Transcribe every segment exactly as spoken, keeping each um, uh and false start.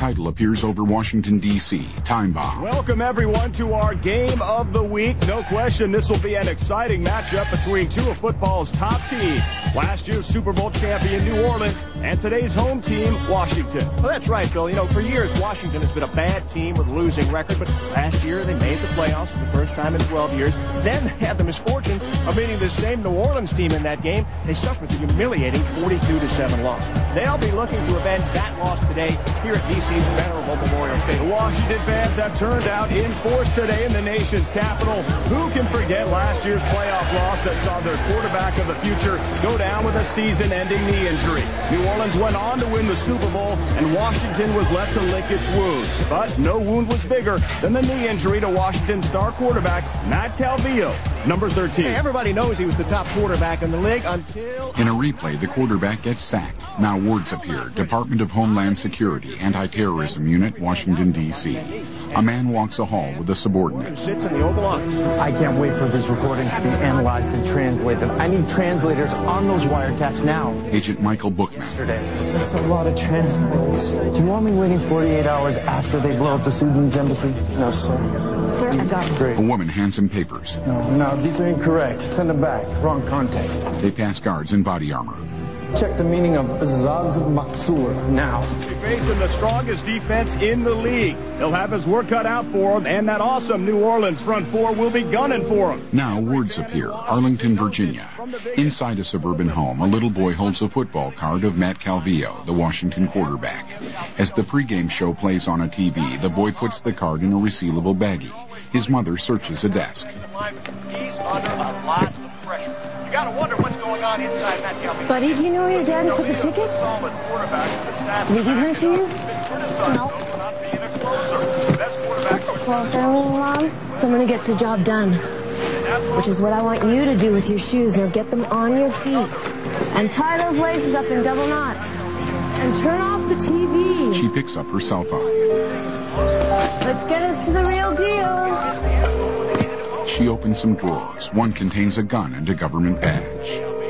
title appears over Washington, D C Time Bomb. Welcome, everyone, to our game of the week. No question, this will be an exciting matchup between two of football's top teams. Last year's Super Bowl champion, New Orleans, and today's home team, Washington. Well, that's right, Bill. You know, for years, Washington has been a bad team with a losing record, but last year they made the playoffs for the first time in twelve years. Then they had the misfortune of meeting the same New Orleans team in that game. They suffered the humiliating forty-two to seven loss. They'll be looking to avenge that loss today here at D C's venerable Memorial Stadium. The Washington fans have turned out in force today in the nation's capital. Who can forget last year's playoff loss that saw their quarterback of the future go down with a season-ending knee injury? New Orleans went on to win the Super Bowl, and Washington was left to lick its wounds. But no wound was bigger than the knee injury to Washington star quarterback Matt Calvillo, number thirteen. Hey, everybody knows he was the top quarterback in the league until... In a replay, the quarterback gets sacked. Now words appear. Department of Homeland Security, Anti-Terrorism Unit, Washington, D C A man walks a hall with a subordinate. Sits in the Oval Office. I can't wait for this recording to be analyzed and translated. I need translators on those wiretaps now. Agent Michael Bookman. That's a lot of translators. Do you want me waiting forty-eight hours after they blow up the Sudanese embassy? No, sir. Sir, I got it. Great. A woman hands him papers. No, no, these are incorrect. Send them back. Wrong context. They pass guards in body armor. Check the meaning of Zaz Maksur now. He's facing the strongest defense in the league. He'll have his work cut out for him, and that awesome New Orleans front four will be gunning for him. Now words appear. Arlington, Virginia. Inside a suburban home, a little boy holds a football card of Matt Calvillo, the Washington quarterback. As the pregame show plays on a T V, the boy puts the card in a resealable baggie. His mother searches a desk. He's under a lot of pressure. You gotta wonder what's going on inside that Calvillo. Buddy, do you know where your dad put the tickets? Did he give them to you? No. What's a closer mean, Mom? Someone who gets the job done. Which is what I want you to do with your shoes. Now get them on your feet. And tie those laces up in double knots. And turn off the T V. She picks up her cell phone. Let's get us to the real deal. She opens some drawers. One contains a gun and a government badge.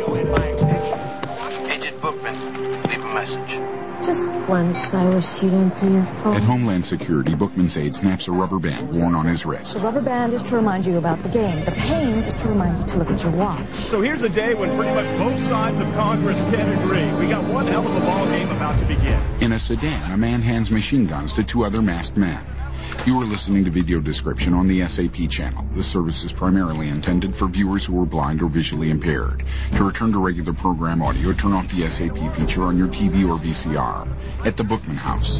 Agent Bookman, leave a message. Just once, I wish you'd answer your phone. At Homeland Security, Bookman's aide snaps a rubber band worn on his wrist. The rubber band is to remind you about the game. The pain is to remind you to look at your watch. So here's a day when pretty much both sides of Congress can agree. We got one hell of a ball game about to begin. In a sedan, a man hands machine guns to two other masked men. You are listening to video description on the S A P channel. This service is primarily intended for viewers who are blind or visually impaired. To return to regular program audio, turn off the S A P feature on your T V or V C R. At the Bookman house.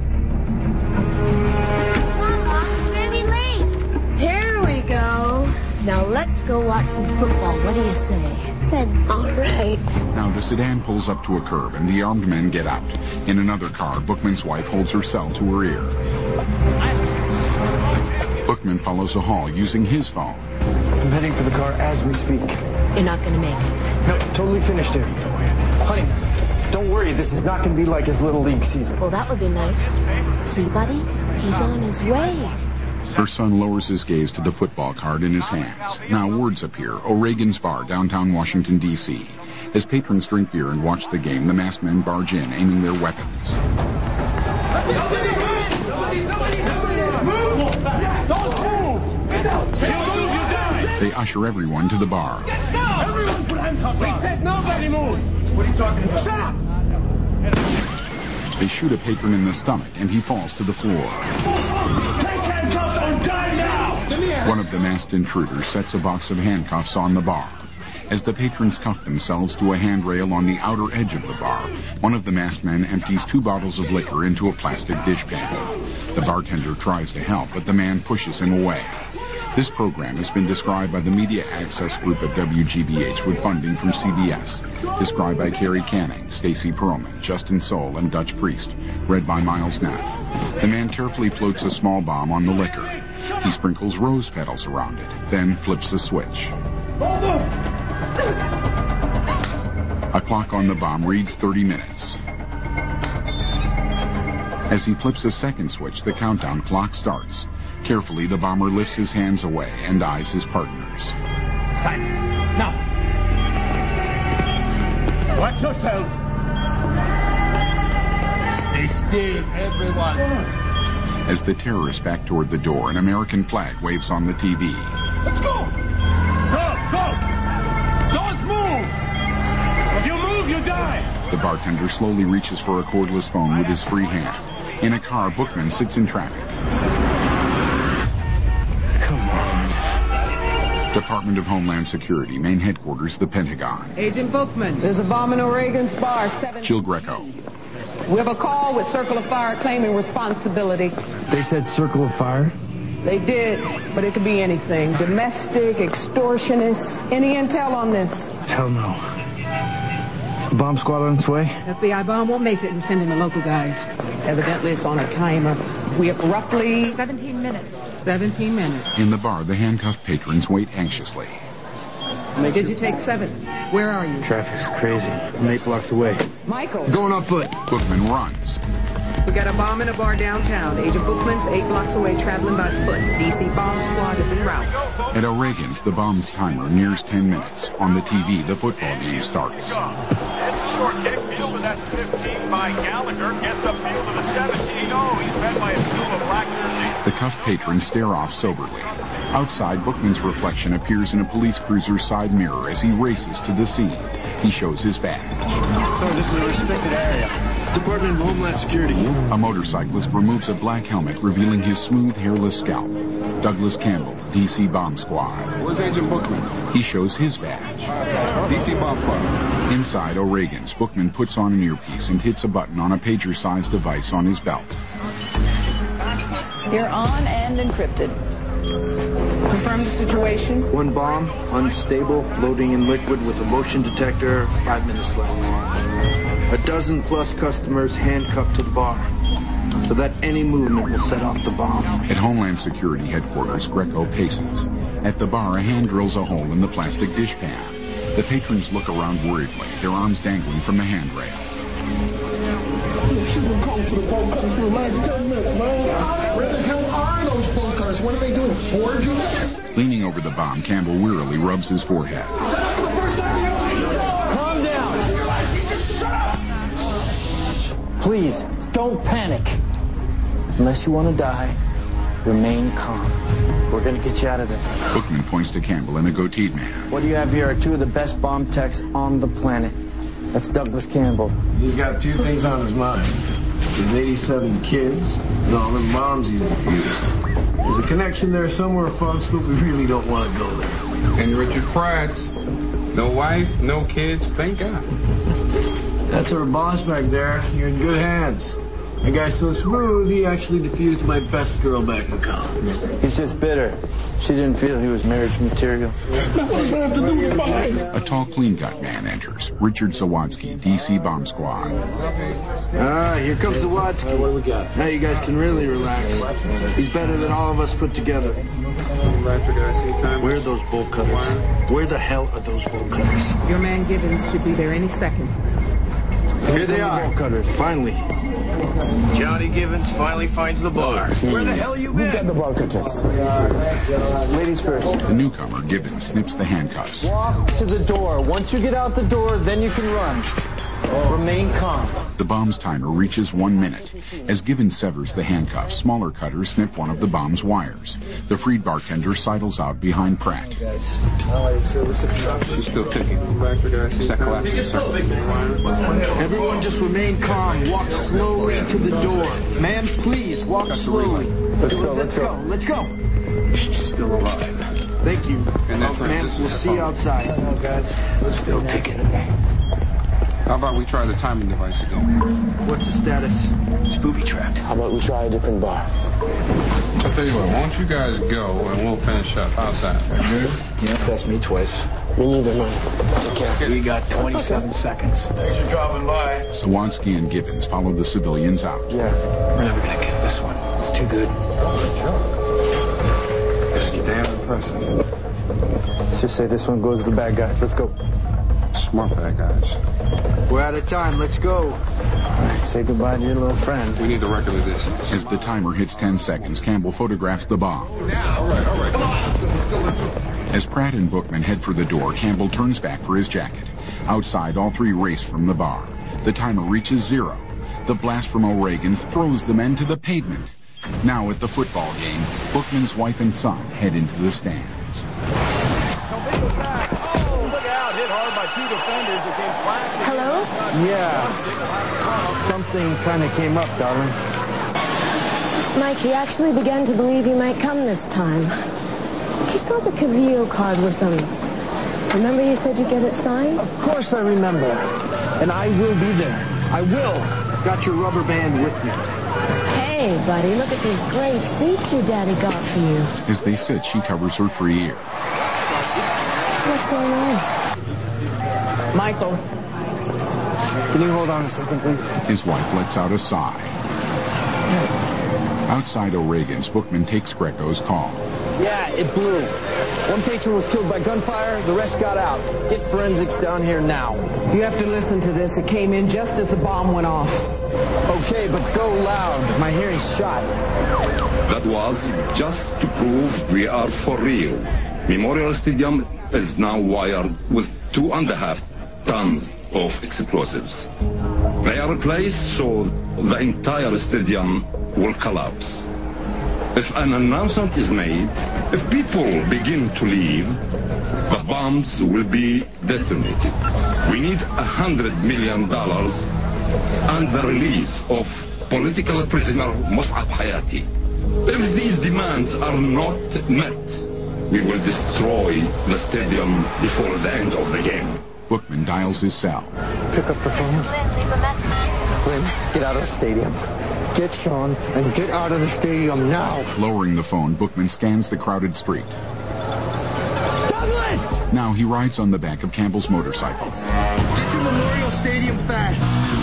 Mama, we're gonna be late. Here we go. Now let's go watch some football. What do you say? Good. All right. Now the sedan pulls up to a curb and the armed men get out. In another car, Bookman's wife holds her cell to her ear. Bookman follows a hall using his phone. I'm heading for the car as we speak. You're not going to make it. No, totally finished here. Honey, don't worry. This is not going to be like his Little League season. Well, that would be nice. See, buddy? He's on his way. Her son lowers his gaze to the football card in his hands. Now words appear. O'Regan's Bar, downtown Washington, D C As patrons drink beer and watch the game, the masked men barge in, aiming their weapons. Don't move! You move, you die! They usher everyone to the bar. Get down! Everyone put handcuffs on! We said nobody move! What are you talking about? Shut up! They shoot a patron in the stomach, and he falls to the floor. Take handcuffs or die now! One of the masked intruders sets a box of handcuffs on the bar. As the patrons cuff themselves to a handrail on the outer edge of the bar, one of the masked men empties two bottles of liquor into a plastic dishpan. The bartender tries to help, but the man pushes him away. This program has been described by the Media Access Group at W G B H with funding from C B S. Described by Carrie Canning, Stacy Perlman, Justin Soul, and Dutch Priest. Read by Miles Knapp. The man carefully floats a small bomb on the liquor. He sprinkles rose petals around it, then flips the switch. A clock on the bomb reads thirty minutes. As he flips a second switch, the countdown clock starts. Carefully, the bomber lifts his hands away and eyes his partners. It's time. Now. Watch yourselves. Stay still, everyone. As the terrorists back toward the door, an American flag waves on the T V. Let's go! Go, go! Don't move! If you move, you die! The bartender slowly reaches for a cordless phone with his free hand. In a car, Bookman sits in traffic. Come on. Department of Homeland Security, main headquarters, the Pentagon. Agent Bookman. There's a bomb in O'Regan's bar. Seven. Jill Greco. We have a call with Circle of Fire claiming responsibility. They said Circle of Fire? They did, but it could be anything. Domestic, extortionists. Any intel on this? Hell no. Is the bomb squad on its way? F B I bomb won't make it. We're sending the local guys. Evidently, it's on a timer. We have roughly... seventeen minutes. seventeen minutes. In the bar, the handcuffed patrons wait anxiously. Did you take seven? Where are you? Traffic's crazy. I'm eight blocks away. Michael. Going on foot. Bookman runs. We got a bomb in a bar downtown. Agent Bookman's eight blocks away, traveling by foot. D C bomb squad is en route. At O'Regan's, the bomb's timer nears ten minutes. On the T V, the football game starts. It's a short kick. Fielded at fifteen by Gallagher. Gets upfield to the seventeen. Oh, he's met by a field of black jersey. The cuffed patrons stare off soberly. Outside, Bookman's reflection appears in a police cruiser's side mirror as he races to the scene. He shows his badge. Sir, this is a restricted area. Department of Homeland Security. A motorcyclist removes a black helmet, revealing his smooth, hairless scalp. Douglas Campbell, D C Bomb Squad. Where's Agent Bookman? He shows his badge. D C Bomb Squad. Inside O'Regan's, Bookman puts on an earpiece and hits a button on a pager-sized device on his belt. You're on and encrypted. Confirm the situation. One bomb, unstable, floating in liquid with a motion detector, five minutes left. A dozen plus customers handcuffed to the bar, so that any movement will set off the bomb. At Homeland Security headquarters, Greco paces. At the bar, a hand drills a hole in the plastic dishpan. The patrons look around worriedly, their arms dangling from the handrail. She's been calling for the bolt cutters for the last ten minutes, man. Where the hell are those bolt cutters? What are they doing, forging? Leaning over the bomb, Campbell wearily rubs his forehead. Calm down. Please, don't panic. Unless you want to die, remain calm. We're going to get you out of this. Bookman points to Campbell and a goateed man. What you have here are two of the best bomb techs on the planet. That's Douglas Campbell. He's got two things on his mind. His eighty-seven kids and all the bombs he's defused. There's a connection there somewhere, folks, but we really don't want to go there. And Richard Pratt. No wife, no kids, thank God. That's our boss back there. You're in good hands. That guy's so smooth, he actually defused my best girl back in college. He's just bitter. She didn't feel he was marriage material. A tall, clean-cut man enters. Richard Zawadsky, D C Bomb Squad. Ah, here comes Zawadsky. Right, what do we got? Now you guys can really relax. He's better than all of us put together. Where are those bolt cutters? Where the hell are those bolt cutters? Your man Gibbons should be there any second. Here they are. Bolt cutters, finally. Johnny Gibbons finally finds the bar. Where the hell you been? Who's got the bolt cutters? Ladies first. The newcomer, Gibbons, snips the handcuffs. Walk to the door. Once you get out the door, then you can run. Remain calm. The bomb's timer reaches one minute. As Gibbons severs the handcuffs, smaller cutters snip one of the bomb's wires. The freed bartender sidles out behind Pratt. She's still ticking. Is that collapsing, sir? Everyone just remain calm. Walk slowly to the door. Ma'am, please, walk slowly. Let's go, let's go. Let's go. She's still alive. Thank you. And that Ma'am, transistor we'll see you outside. Oh, guys. Still ticking. How about we try the timing device again? What's the status? It's booby-trapped. How about we try a different bar? I'll tell you what, why don't you guys go and we'll finish up. How's that? Good? Yeah, that's me twice. Me neither, man. Take care. We got twenty-seven seconds. Thanks for dropping by. Sawadsky and Gibbons follow the civilians out. Yeah. We're never gonna get this one. It's too good. This is damn impressive. Let's just say this one goes to the bad guys. Let's go. Smart bad guys. We're out of time. Let's go. All right, say goodbye to your little friend. We need the record of this. As the timer hits ten seconds, Campbell photographs the bomb. Now, all right, all right. Come on. Let's go, let's go. As Pratt and Bookman head for the door, Campbell turns back for his jacket. Outside, all three race from the bar. The timer reaches zero. The blast from O'Regan's throws the men to the pavement. Now at the football game, Bookman's wife and son head into the stands. Hello? Yeah. Something kind of came up, darling. Mike, he actually began to believe you might come this time. He's got the Cavillo card with him. Remember you said you'd get it signed? Of course I remember. And I will be there. I will. Got your rubber band with me. Hey, buddy, look at these great seats your daddy got for you. As they sit, she covers her free ear. What's going on? Michael. Can you hold on a second, please? His wife lets out a sigh. Outside O'Regan's, Bookman takes Greco's call. Yeah, it blew. One patron was killed by gunfire, the rest got out. Get forensics down here now. You have to listen to this. It came in just as the bomb went off. Okay, but go loud. My hearing's shot. That was just to prove we are for real. Memorial Stadium is now wired with two and a half tons of explosives. They are placed so the entire stadium will collapse. If an announcement is made, if people begin to leave, the bombs will be detonated. We need a hundred million dollars and the release of political prisoner Mus'ab Hayati. If these demands are not met, we will destroy the stadium before the end of the game. Bookman dials his cell. Pick up the phone. Lynn, leave a message. Lynn, get out of the stadium. Get Sean and get out of the stadium now. Lowering the phone, Bookman scans the crowded street. Douglas! Now he rides on the back of Campbell's motorcycle. Get to Memorial Stadium fast.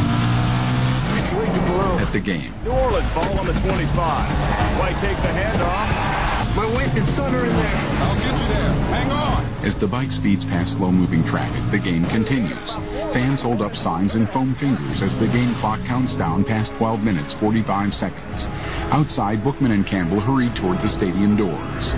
It's rigged below. At the game. New Orleans ball on the twenty-five. White takes the handoff. My wife and son are in there. I'll get you there. Hang on. As the bike speeds past slow-moving traffic, the game continues. Fans hold up signs and foam fingers as the game clock counts down past twelve minutes, forty-five seconds. Outside, Bookman and Campbell hurry toward the stadium doors.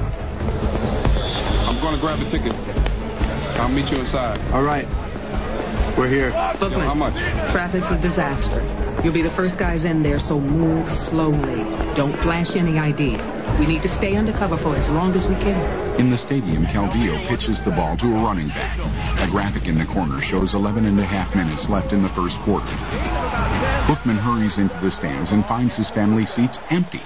I'm going to grab a ticket. I'll meet you inside. All right. We're here. Bookman, How much? Traffic's a disaster. You'll be the first guys in there, so move slowly. Don't flash any I D. We need to stay undercover for as long as we can. In the stadium, Calvillo pitches the ball to a running back. A graphic in the corner shows eleven and a half minutes left in the first quarter. Bookman hurries into the stands and finds his family seats empty.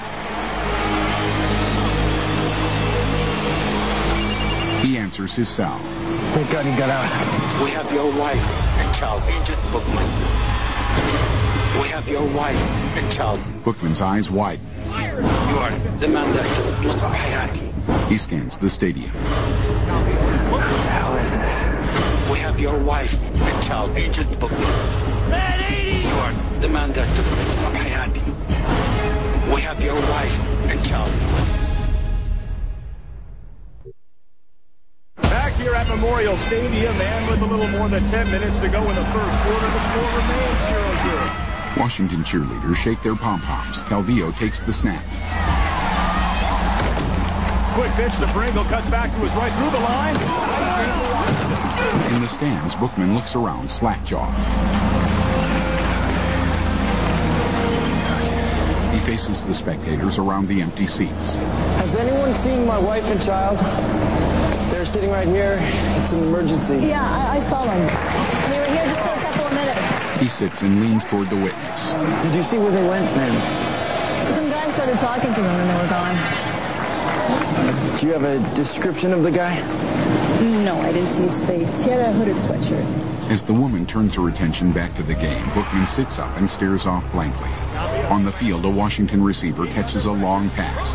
He answers his cell. Thank God he got out. We have your wife and child, Agent Bookman. We have your wife and child. Bookman's eyes widen. You are the man that killed Mus'ab Hayati. He scans the stadium. What the hell is this? We have your wife and child, Agent Bookman. You are the man that took Mus'ab Hayati. We have your wife and child. Back here at Memorial Stadium, and with a little more than ten minutes to go in the first quarter, the score remains zero zero. Washington cheerleaders shake their pom-poms. Calvillo takes the snap. Quick pitch to Pringle, cuts back to his right through the line. In the stands, Bookman looks around, slack-jawed. He faces the spectators around the empty seats. Has anyone seen my wife and child? They're sitting right here. It's an emergency. Yeah, I, I saw them. They were here just for a couple of minutes. He sits and leans toward the witness. Did you see where they went, ma'am? Some guy started talking to them and they were gone. Uh, do you have a description of the guy? No, I didn't see his face. He had a hooded sweatshirt. As the woman turns her attention back to the game, Bookman sits up and stares off blankly. On the field, a Washington receiver catches a long pass.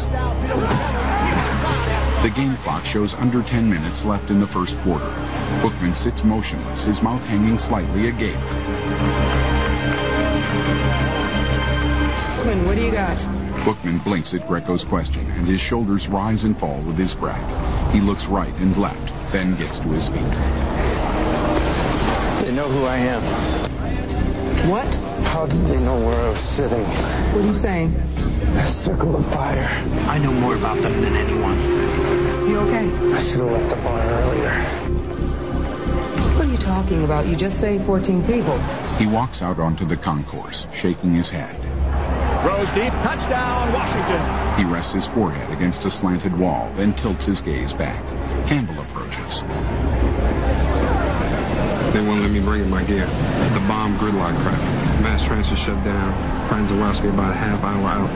The game clock shows under ten minutes left in the first quarter. Bookman sits motionless, his mouth hanging slightly agape. Bookman, what do you got? Bookman blinks at Greco's question, and his shoulders rise and fall with his breath. He looks right and left, then gets to his feet. They know who I am. What? How did they know where I was sitting? What are you saying? A circle of fire. I know more about them than anyone. You okay? I should have left the bar earlier. What are you you talking about? You just saved fourteen people. He walks out onto the concourse, shaking his head. Throws deep, touchdown, Washington. He rests his forehead against a slanted wall, then tilts his gaze back. Campbell approaches. They won't let me bring in my gear. The bomb gridlock cracked. Mass transfer shut down. Friends of Wells be about a half hour out.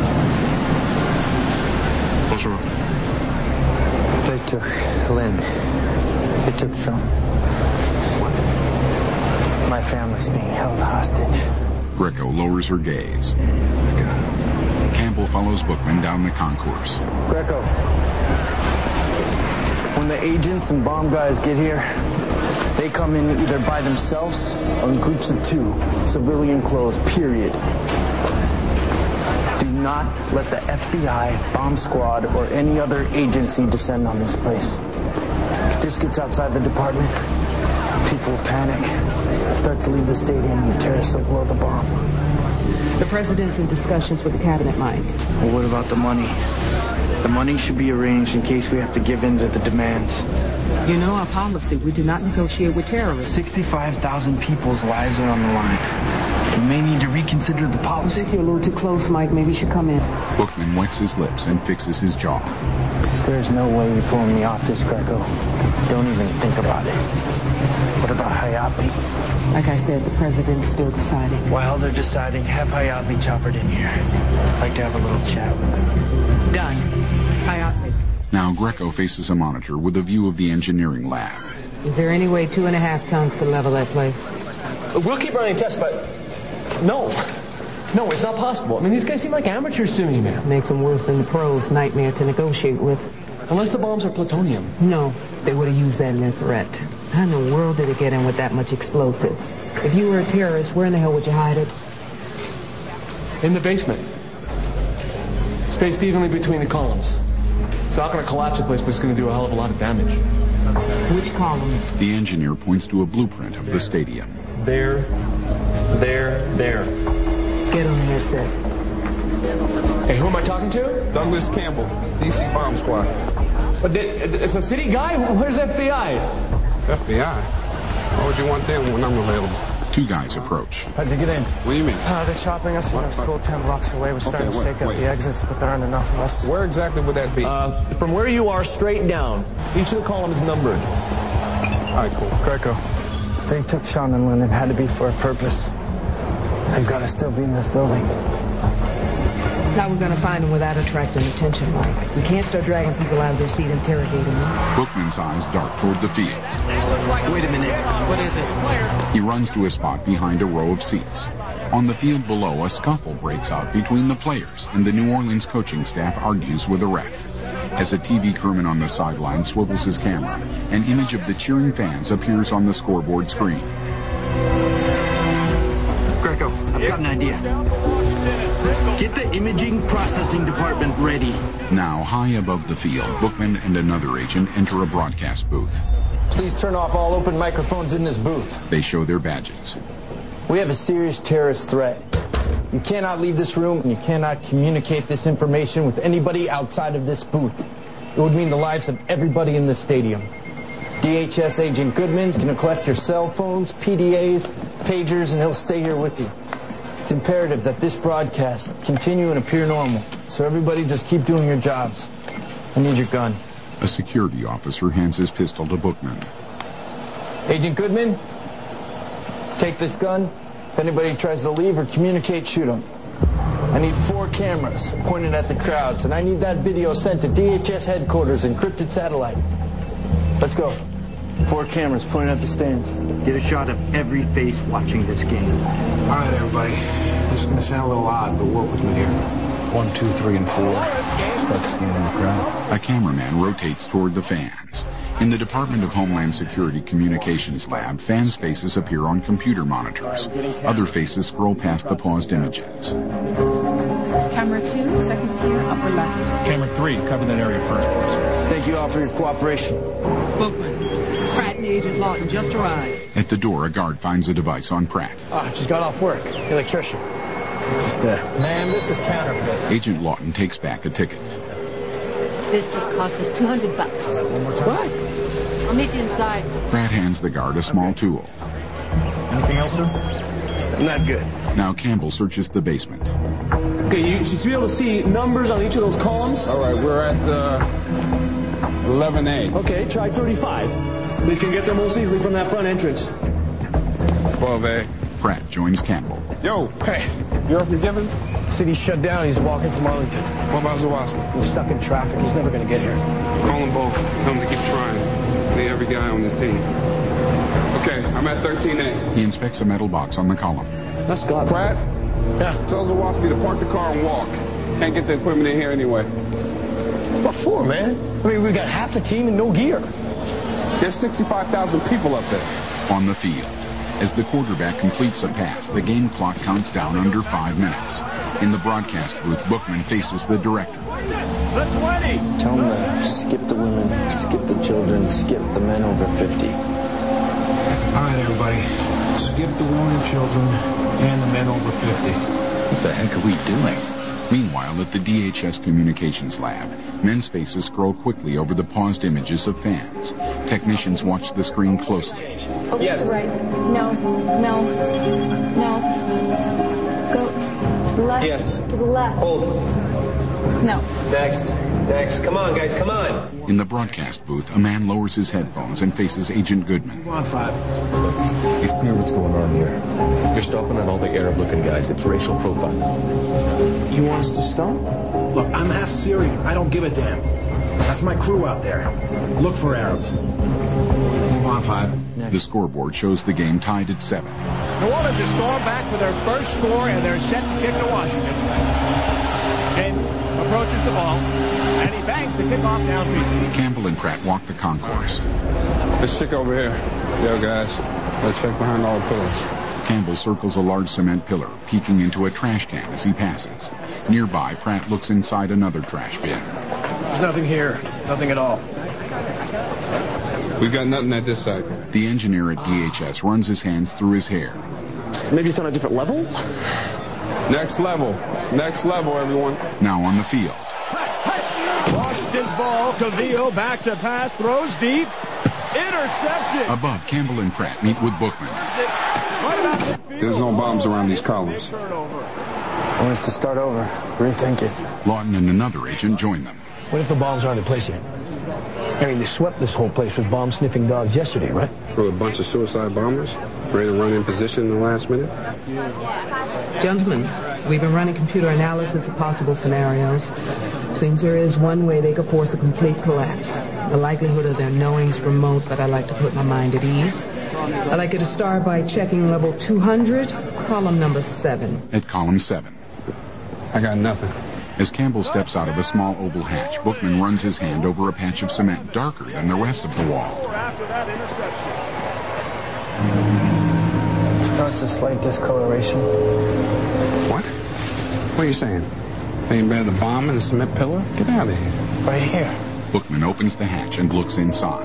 What's wrong? They took Lynn. They took Sean. My family's being held hostage. Greco lowers her gaze. Campbell follows Bookman down the concourse. Greco, when the agents and bomb guys get here, they come in either by themselves or in groups of two, civilian clothes, period. Do not let the F B I, bomb squad, or any other agency descend on this place. If this gets outside the department, people will panic, start to leave the stadium, and the terrorists will blow the bomb. The president's in discussions with the cabinet, Mike. Well, what about the money? The money should be arranged in case we have to give in to the demands. You know our policy. We do not negotiate with terrorists. sixty-five thousand people's lives are on the line. We may need to reconsider the policy. I think you're a little too close, Mike. Maybe you should come in. Bookman wets his lips and fixes his jaw. There's no way you're pulling me off this, Greco. Don't even think about it. What about Hayapi? Like I said, the president's still deciding. While they're deciding, have Hayapi choppered in here. I'd like to have a little chat with him. Done. Hayapi. Now Greco faces a monitor with a view of the engineering lab. Is there any way two and a half tons could level that place? We'll keep running tests, but no. No, it's not possible. I mean, these guys seem like amateurs to me, man. Makes them worse than the pros. Nightmare to negotiate with. Unless the bombs are plutonium. No, they would have used that in their threat. How in the world did it get in with that much explosive? If you were a terrorist, where in the hell would you hide it? In the basement. Spaced evenly between the columns. It's not going to collapse the place, but it's going to do a hell of a lot of damage. Which columns? The engineer points to a blueprint of the stadium. There, there, there. Get on the headset. Hey, who am I talking to? Douglas Campbell, D C Bomb Squad. But it's a city guy? Where's F B I? F B I? Why would you want them when I'm available? Two guys approach. How'd you get in? What do you mean? Uh, they're chopping us from our school ten blocks away. We're starting Okay, to wait, stake out wait. the exits, but there aren't enough of us. Where exactly would that be? Uh, from where you are, straight down. Each of the columns is numbered. All right, cool. Greco, they took Sean and Lynn. It had to be for a purpose. They've got to still be in this building. How are we going to find them without attracting attention, Mike? We can't start dragging people out of their seat, interrogating them. Bookman's eyes dart toward the field. Wait a minute. What is it? He runs to a spot behind a row of seats. On the field below, a scuffle breaks out between the players, and the New Orleans coaching staff argues with a ref. As a T V crewman on the sideline swivels his camera, an image of the cheering fans appears on the scoreboard screen. Greco, I've got an idea. Get the imaging processing department ready. Now, high above the field, Bookman and another agent enter a broadcast booth. Please turn off all open microphones in this booth. They show their badges. We have a serious terrorist threat. You cannot leave this room, and you cannot communicate this information with anybody outside of this booth. It would mean the lives of everybody in this stadium. D H S Agent Goodman's going to collect your cell phones, P D As, pagers, and he'll stay here with you. It's imperative that this broadcast continue and appear normal, so everybody just keep doing your jobs. I need your gun. A security officer hands his pistol to Bookman. Agent Goodman, take this gun. If anybody tries to leave or communicate, shoot them. I need four cameras pointed at the crowds, and I need that video sent to D H S headquarters, encrypted satellite. Let's go. Four cameras pointed at the stands. Get a shot of every face watching this game. All right, everybody. This is going to sound a little odd, but work with me here. One, two, three, and four. Start scanning the crowd. A cameraman rotates toward the fans. In the Department of Homeland Security Communications Lab, fans' faces appear on computer monitors. Other faces scroll past the paused images. Camera two, second tier, upper left. Camera three, cover that area first, please. Thank you all for your cooperation. Bookman, Pratt and Agent Lawson just arrived. At the door, a guard finds a device on Pratt. Ah, just got off work. Electrician. Just, uh, Ma'am, this is counterfeit. Agent Lawton takes back a ticket. This just cost us two hundred bucks. One more time. What? I'll meet you inside. Pratt hands the guard a small tool. Anything else, sir? Not good. Now Campbell searches the basement. Okay, you should be able to see numbers on each of those columns. All right, we're at uh, eleven A. Okay, try thirty-five. We can get there most easily from that front entrance. twelve A. Pratt joins Campbell. Yo, hey, you're up from Givens? City's shut down. He's walking from Arlington. What about Zawaski? He's stuck in traffic. He's never going to get here. Call them both. Tell them to keep trying. Need every guy on this team. Okay, I'm at thirteen A. He inspects a metal box on the column. That's God. Pratt? Yeah? Tell Zawaski to park the car and walk. Can't get the equipment in here anyway. What for, man? I mean, we got half a team and no gear. There's sixty-five thousand people up there. On the field, as the quarterback completes a pass, the game clock counts down under five minutes. In the broadcast booth, Bookman faces the director. The twenty. Tell them to skip the women, skip the children, skip the men over fifty. All right, everybody. Skip the women and children and the men over fifty. What the heck are we doing? Meanwhile, at the D H S Communications Lab, men's faces scroll quickly over the paused images of fans. Technicians watch the screen closely. Oh, yes. Right. No. No. No. Go to the left. Yes. To the left. Hold. No. Next. Next. Come on, guys. Come on. In the broadcast booth, a man lowers his headphones and faces Agent Goodman. Come on, five. It's clear what's going on here. They're stopping on all the Arab-looking guys. It's racial profiling. You want us to stop? Look, I'm half Syrian. I don't give a damn. That's my crew out there. Look for Arabs. Come on, five. The scoreboard shows the game tied at seven. New Orleans has stormed back for their first score, and they're set to kick to Washington. Ken approaches the ball, and he bangs the kickoff downfield. Campbell and Pratt walk the concourse. Let's check over here. Yo, guys, let's check behind all the pillars. Campbell circles a large cement pillar, peeking into a trash can as he passes. Nearby, Pratt looks inside another trash bin. There's nothing here. Nothing at all. We've got nothing at this site. The engineer at D H S runs his hands through his hair. Maybe it's on a different level? Next level. Next level, everyone. Now on the field. Washington's ball. Cavillo back to pass. Throws deep. Intercepted. Above, Campbell and Pratt meet with Bookman. There's no bombs around these columns. We'll have to start over. Rethink it. Lawton and another agent join them. What if the bombs aren't in place yet? I mean, they swept this whole place with bomb-sniffing dogs yesterday, right? For a bunch of suicide bombers, ready to run in position in the last minute. Gentlemen, we've been running computer analysis of possible scenarios. Seems there is one way they could force a complete collapse. The likelihood of their knowing's remote, but I like to put my mind at ease. I'd like you to start by checking level two hundred, column number seven. At column seven. I got nothing. As Campbell steps out of a small oval hatch, Bookman runs his hand over a patch of cement darker than the rest of the wall. Notice a slight discoloration. What? What are you saying? They embedded the bomb in the cement pillar? Get out of here. Right here. Bookman opens the hatch and looks inside.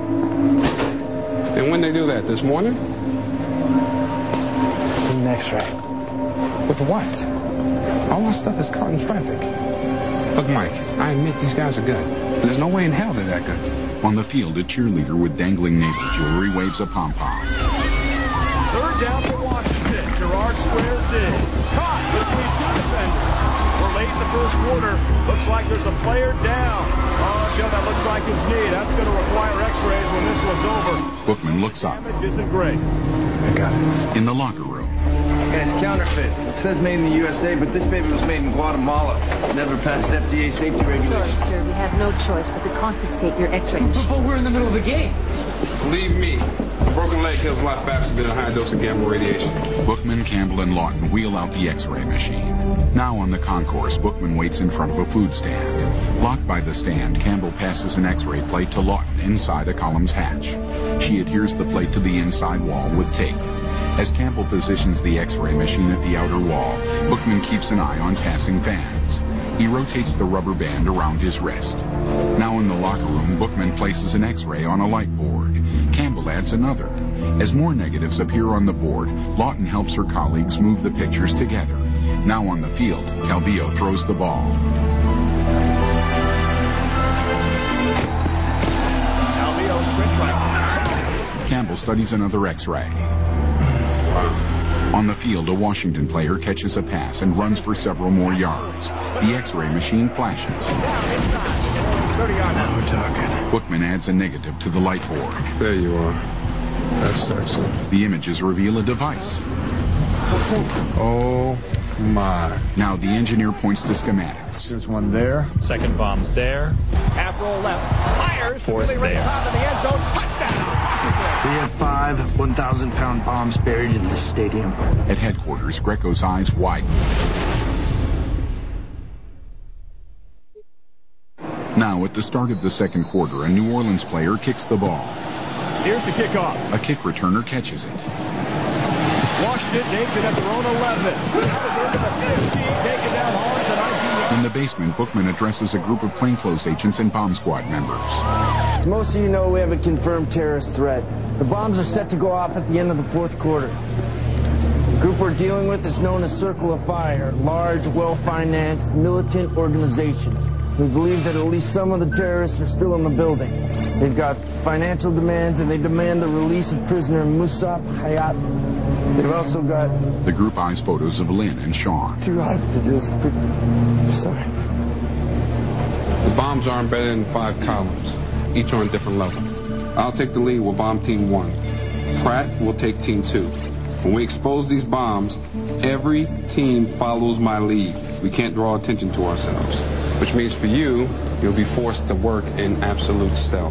And when they do that, this morning? An X-ray. With what? All that stuff is caught in traffic. Look, Mike, I admit these guys are good. But there's no way in hell they're that good. On the field, a cheerleader with dangling navel jewelry waves a pom-pom. Third down for Washington. Gerard squares in. Caught between two defenders. We're late in the first quarter. Looks like there's a player down. Oh, Joe, that looks like his knee. That's going to require x-rays when this one's over. Bookman looks up. Damage isn't great. I got it. In the locker room. Yeah, it's counterfeit. It says made in the U S A, but this baby was made in Guatemala. Never passed F D A safety regulations. Sorry, sir. We have no choice but to confiscate your x-ray machine. But we're in the middle of the game. Believe me, a broken leg kills a lot faster than a high dose of gamma radiation. Bookman, Campbell, and Lawton wheel out the x-ray machine. Now on the concourse, Bookman waits in front of a food stand. Locked by the stand, Campbell passes an x-ray plate to Lawton inside a column's hatch. She adheres the plate to the inside wall with tape. As Campbell positions the x-ray machine at the outer wall, Bookman keeps an eye on passing fans. He rotates the rubber band around his wrist. Now in the locker room, Bookman places an x-ray on a light board. Campbell adds another. As more negatives appear on the board, Lawton helps her colleagues move the pictures together. Now on the field, Calvillo throws the ball. Campbell studies another X-ray. On the field, a Washington player catches a pass and runs for several more yards. The X-ray machine flashes. Now we're talking. Bookman adds a negative to the light board. There you are. That's excellent. The images reveal a device. Oh, my. Now the engineer points to schematics. There's one there. Second bomb's there. Half roll left. Fires. Fourth really right there. top of the end zone. Touchdown. We have five one thousand pound bombs buried in this stadium. At headquarters, Greco's eyes widen. Now, at the start of the second quarter, a New Orleans player kicks the ball. Here's the kickoff. A kick returner catches it. Washington takes it at their own eleven. Into the fifteen, taken down hard to nineteen. In the basement, Bookman addresses a group of plainclothes agents and bomb squad members. As most of you know, we have a confirmed terrorist threat. The bombs are set to go off at the end of the fourth quarter. The group we're dealing with is known as Circle of Fire, a large, well-financed, militant organization. We believe that at least some of the terrorists are still in the building. They've got financial demands, and they demand the release of prisoner Musab Hayat. They've also got... The group eyes photos of Lynn and Sean. Two hostages. Sorry. The bombs are embedded in five columns, each on a different level. I'll take the lead with bomb team one. Pratt will take team two. When we expose these bombs, every team follows my lead. We can't draw attention to ourselves. Which means for you, you'll be forced to work in absolute stealth.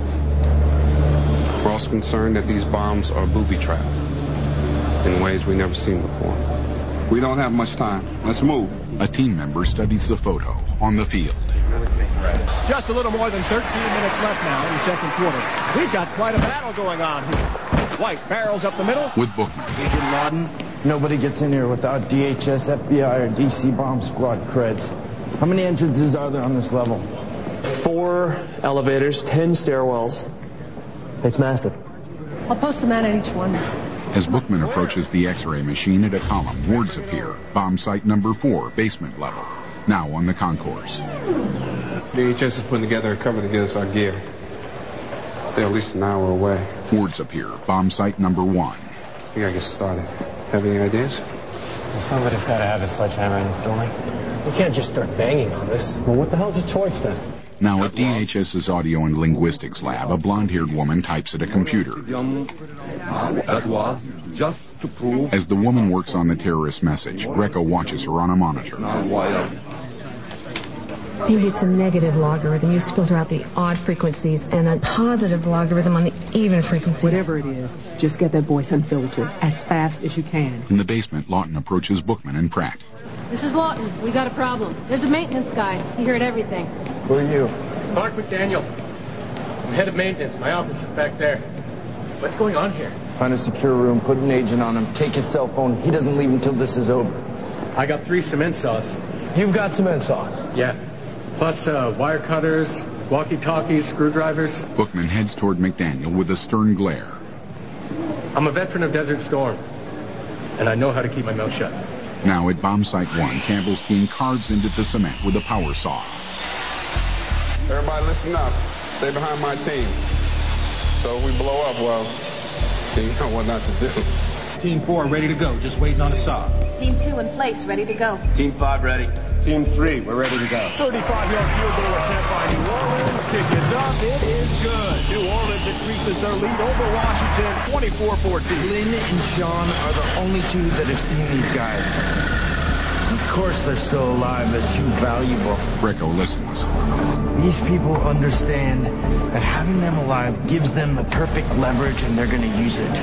We're also concerned that these bombs are booby traps in ways we've never seen before. We don't have much time. Let's move. A team member studies the photo on the field. Just a little more than thirteen minutes left now in the second quarter. We've got quite a battle going on here. White barrels up the middle. With Bookman. Agent Laden, nobody gets in here without D H S, F B I, or D C bomb squad creds. How many entrances are there on this level? Four elevators, ten stairwells. It's massive. I'll post the man at each one. As Bookman approaches the X-ray machine at a column, words appear. Bomb site number four, basement level. Now on the concourse. D H S is putting together a cover to get us our gear. They're at least an hour away. Words appear. Bomb site number one. We gotta get started. Have any ideas? Well, somebody's got to have a sledgehammer in this building. We can't just start banging on this. Well, what the hell's the choice then? Now at DHS's audio and linguistics lab, a blonde-haired woman types at a computer. That was just to prove... As the woman works on the terrorist message, Greco watches her on a monitor. Maybe it's a negative logarithm used to filter out the odd frequencies and a positive logarithm on the even frequencies. Whatever it is, just get that voice unfiltered as fast as you can. In the basement, Lawton approaches Bookman and Pratt. This is Lawton. We got a problem. There's a maintenance guy. He heard everything. Who are you? Mark McDaniel. I'm head of maintenance. My office is back there. What's going on here? Find a secure room, put an agent on him, take his cell phone. He doesn't leave until this is over. I got three cement saws. You've got cement saws? Yeah. Plus uh, wire cutters, walkie-talkies, screwdrivers. Bookman heads toward McDaniel with a stern glare. I'm a veteran of Desert Storm, and I know how to keep my mouth shut. Now at bomb site one, Campbell's team carves into the cement with a power saw. Everybody listen up. Stay behind my team. So if we blow up, well, you know what not to do. Team four ready to go, just waiting on a saw. Team two in place, ready to go. Team five ready. Team three, we're ready to go. thirty-five-yard field goal attempt by New Orleans. Kick is up. It is good. New Orleans increases their lead over Washington, twenty-four fourteen. Lynn and Sean are the only two that have seen these guys. Of course they're still alive. They're too valuable. Greco listens. These people understand that having them alive gives them the perfect leverage, and they're going to use it.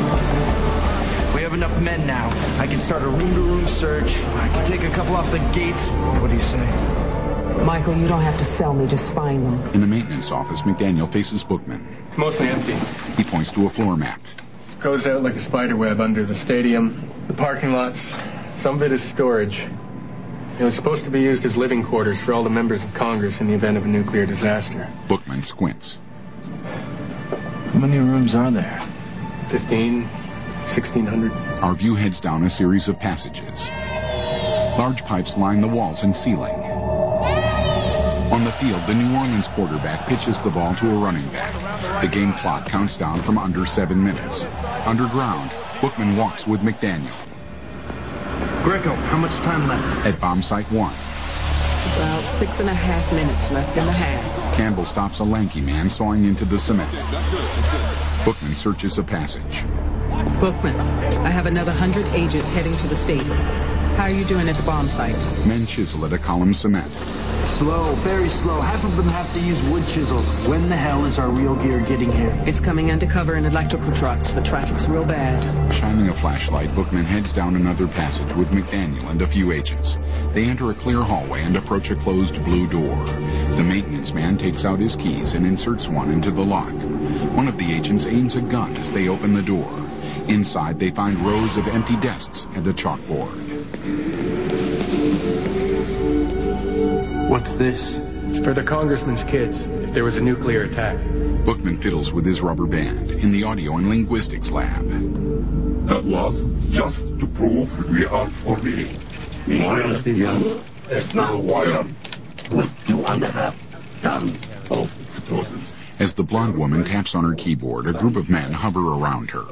We have enough men now. I can start a room-to-room search. I can take a couple off the gates. What do you say? Michael, you don't have to sell me, just find them. In the maintenance office, McDaniel faces Bookman. It's mostly empty. He points to a floor map. Goes out like a spider web under the stadium, the parking lots. Some of it is storage. It was supposed to be used as living quarters for all the members of Congress in the event of a nuclear disaster. Bookman squints. How many rooms are there? Fifteen, sixteen hundred. Our view heads down a series of passages. Large pipes line the walls and ceiling. On the field, the New Orleans quarterback pitches the ball to a running back. The game clock counts down from under seven minutes. Underground, Bookman walks with McDaniel. Greco, how much time left? At bomb site one. About six and a half minutes left in the half. Campbell stops a lanky man sawing into the cement. Bookman searches a passage. Bookman, I have another hundred agents heading to the stadium. How are you doing at the bomb site? Men chisel at a column cement. Slow, very slow. Half of them have to use wood chisels. When the hell is our real gear getting here? It's coming undercover in electrical trucks. The traffic's real bad. Shining a flashlight, Bookman heads down another passage with McDaniel and a few agents. They enter a clear hallway and approach a closed blue door. The maintenance man takes out his keys and inserts one into the lock. One of the agents aims a gun as they open the door. Inside, they find rows of empty desks and a chalkboard. What's this? It's for the congressman's kids, if there was a nuclear attack. Bookman fiddles with his rubber band in the audio and linguistics lab. That was just to prove we are for real. Memorial Stadium is now wired with two and a half tons of explosives. As the blonde woman taps on her keyboard, a group of men hover around her.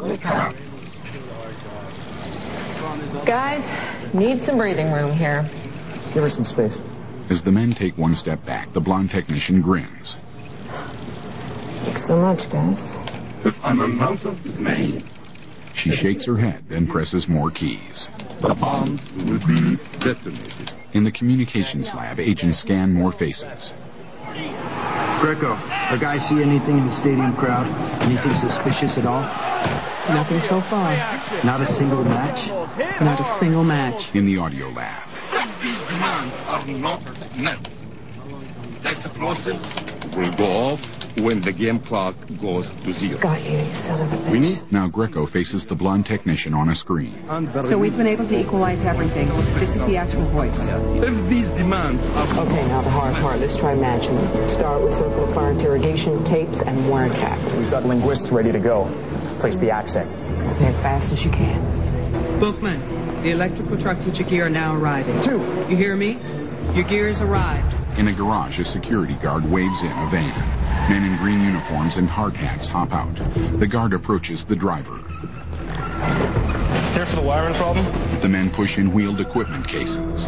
Guys, need some breathing room here. Give her some space. As the men take one step back, the blonde technician grins. Thanks so much, guys. If I'm a mountain is made. She shakes her head, then presses more keys. The bombs will be detonated. In the communications lab, agents scan more faces. Greco, a guy see anything in the stadium crowd? Anything suspicious at all? Nothing so far. Not a single match? Not a single match. In the audio lab. These demands are not met. The explosives will go off when the game clock goes to zero. Got you, you son of a bitch. We need... Now Greco faces the blonde technician on a screen. So we've been able to equalize everything. This is the actual voice. If these demands are... Okay, now the hard part. Let's try matching. Start with circle of fire interrogation tapes and wiretaps. We've got linguists ready to go. Place the accent. Okay, as fast as you can. Bookman, the electrical trucks with your gear are now arriving. Two. You hear me? Your gear has arrived. In a garage, a security guard waves in a van. Men in green uniforms and hard hats hop out. The guard approaches the driver. There for the wiring problem? The men push in wheeled equipment cases.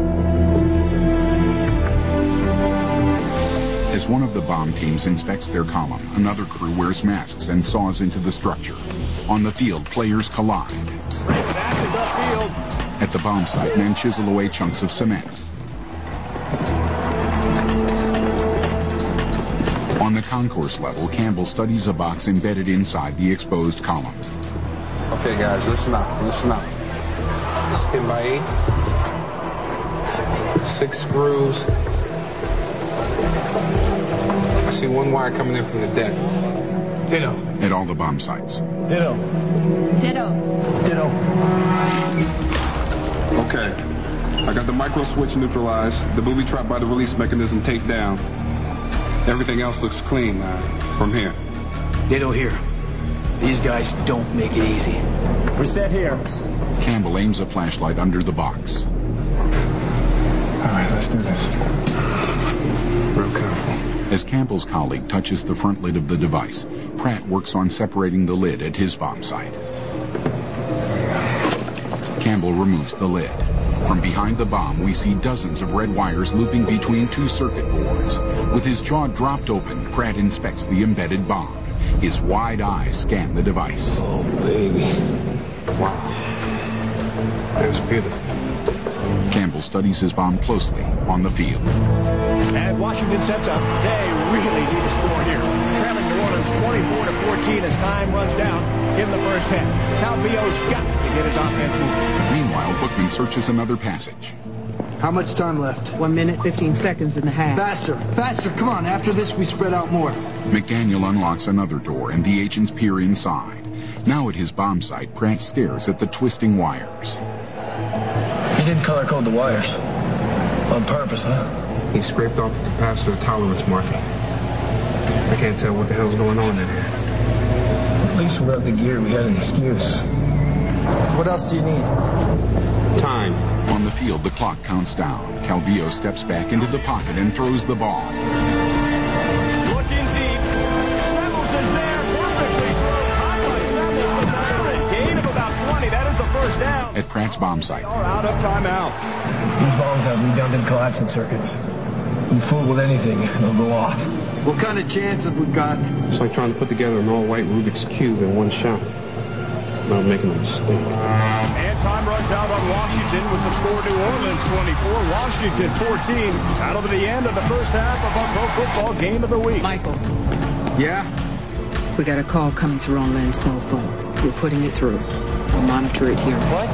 As one of the bomb teams inspects their column, another crew wears masks and saws into the structure. On the field, players collide. At the bomb site, men chisel away chunks of cement. On the concourse level, Campbell studies a box embedded inside the exposed column. Okay, guys, listen up, listen up. Skin by eight. Six screws. I see one wire coming in from the deck. Ditto. At all the bomb sites. Ditto. Ditto. Ditto. Okay. I got the micro switch neutralized, the booby trap by the release mechanism taped down. Everything else looks clean uh, from here. Ditto here. These guys don't make it easy. We're set here. Campbell aims a flashlight under the box. All right, let's do this. Real careful. As Campbell's colleague touches the front lid of the device, Pratt works on separating the lid at his bomb site. Campbell removes the lid. From behind the bomb, we see dozens of red wires looping between two circuit boards. With his jaw dropped open, Pratt inspects the embedded bomb. His wide eyes scan the device. Oh, baby. Wow. That's beautiful. Campbell studies his bomb closely on the field. And Washington sets up. They really need a score here. Trailing New Orleans twenty-four to fourteen as time runs down in the first half. Calvillo's got to get his offense moving. Meanwhile, Bookman searches another passage. How much time left? One minute, fifteen seconds in the half. Faster, faster, come on. After this, we spread out more. McDaniel unlocks another door, and the agents peer inside. Now at his bomb site, Pratt stares at the twisting wires. He didn't color code the wires. On purpose, huh? He scraped off the capacitor tolerance marker. I can't tell what the hell's going on in here. At least without the gear, we had an excuse. What else do you need? Time. On the field, the clock counts down. Calvillo steps back into the pocket and throws the ball. Looking deep. Semels is there. Perfectly thrown. Papa Semels with another gain of about twenty. That is the first down. At Pratt's bomb site. Are out of timeouts. These bombs have redundant collapsing circuits. You fool with anything, they'll go off. What kind of chance have we got? It's like trying to put together an all-white Rubik's Cube in one shot. Not making a mistake. And time runs out on Washington with the score New Orleans twenty-four, Washington fourteen. Out of the end of the first half of our pro football game of the week. Michael. Yeah? We got a call coming through on Lynn's cell phone. We're putting it through. We'll monitor it here. What?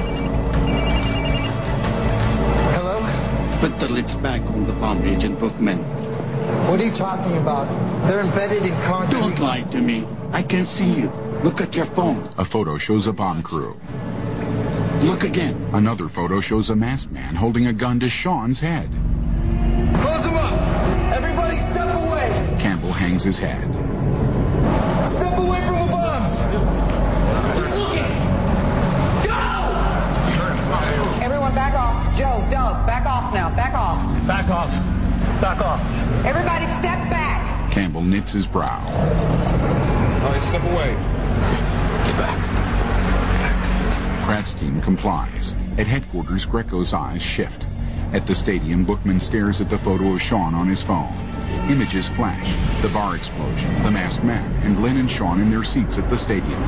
Hello? Put the lids back on the bomb, Agent Bookman. What are you talking about? They're embedded in concrete. Don't lie to me. I can see you. Look at your phone. A photo shows a bomb crew. Look again. Another photo shows a masked man holding a gun to Sean's head. Close them up! Everybody step away! Campbell hangs his head. Step away from the bombs! Go! Everyone back off. Joe, Doug, back off now. Back off. Back off. Back off. Everybody step back. Campbell knits his brow. All right, step away. Get back. Pratt's team complies. At headquarters, Greco's eyes shift. At the stadium, Bookman stares at the photo of Sean on his phone. Images flash. The bar explosion, the masked man, and Lynn and Sean in their seats at the stadium.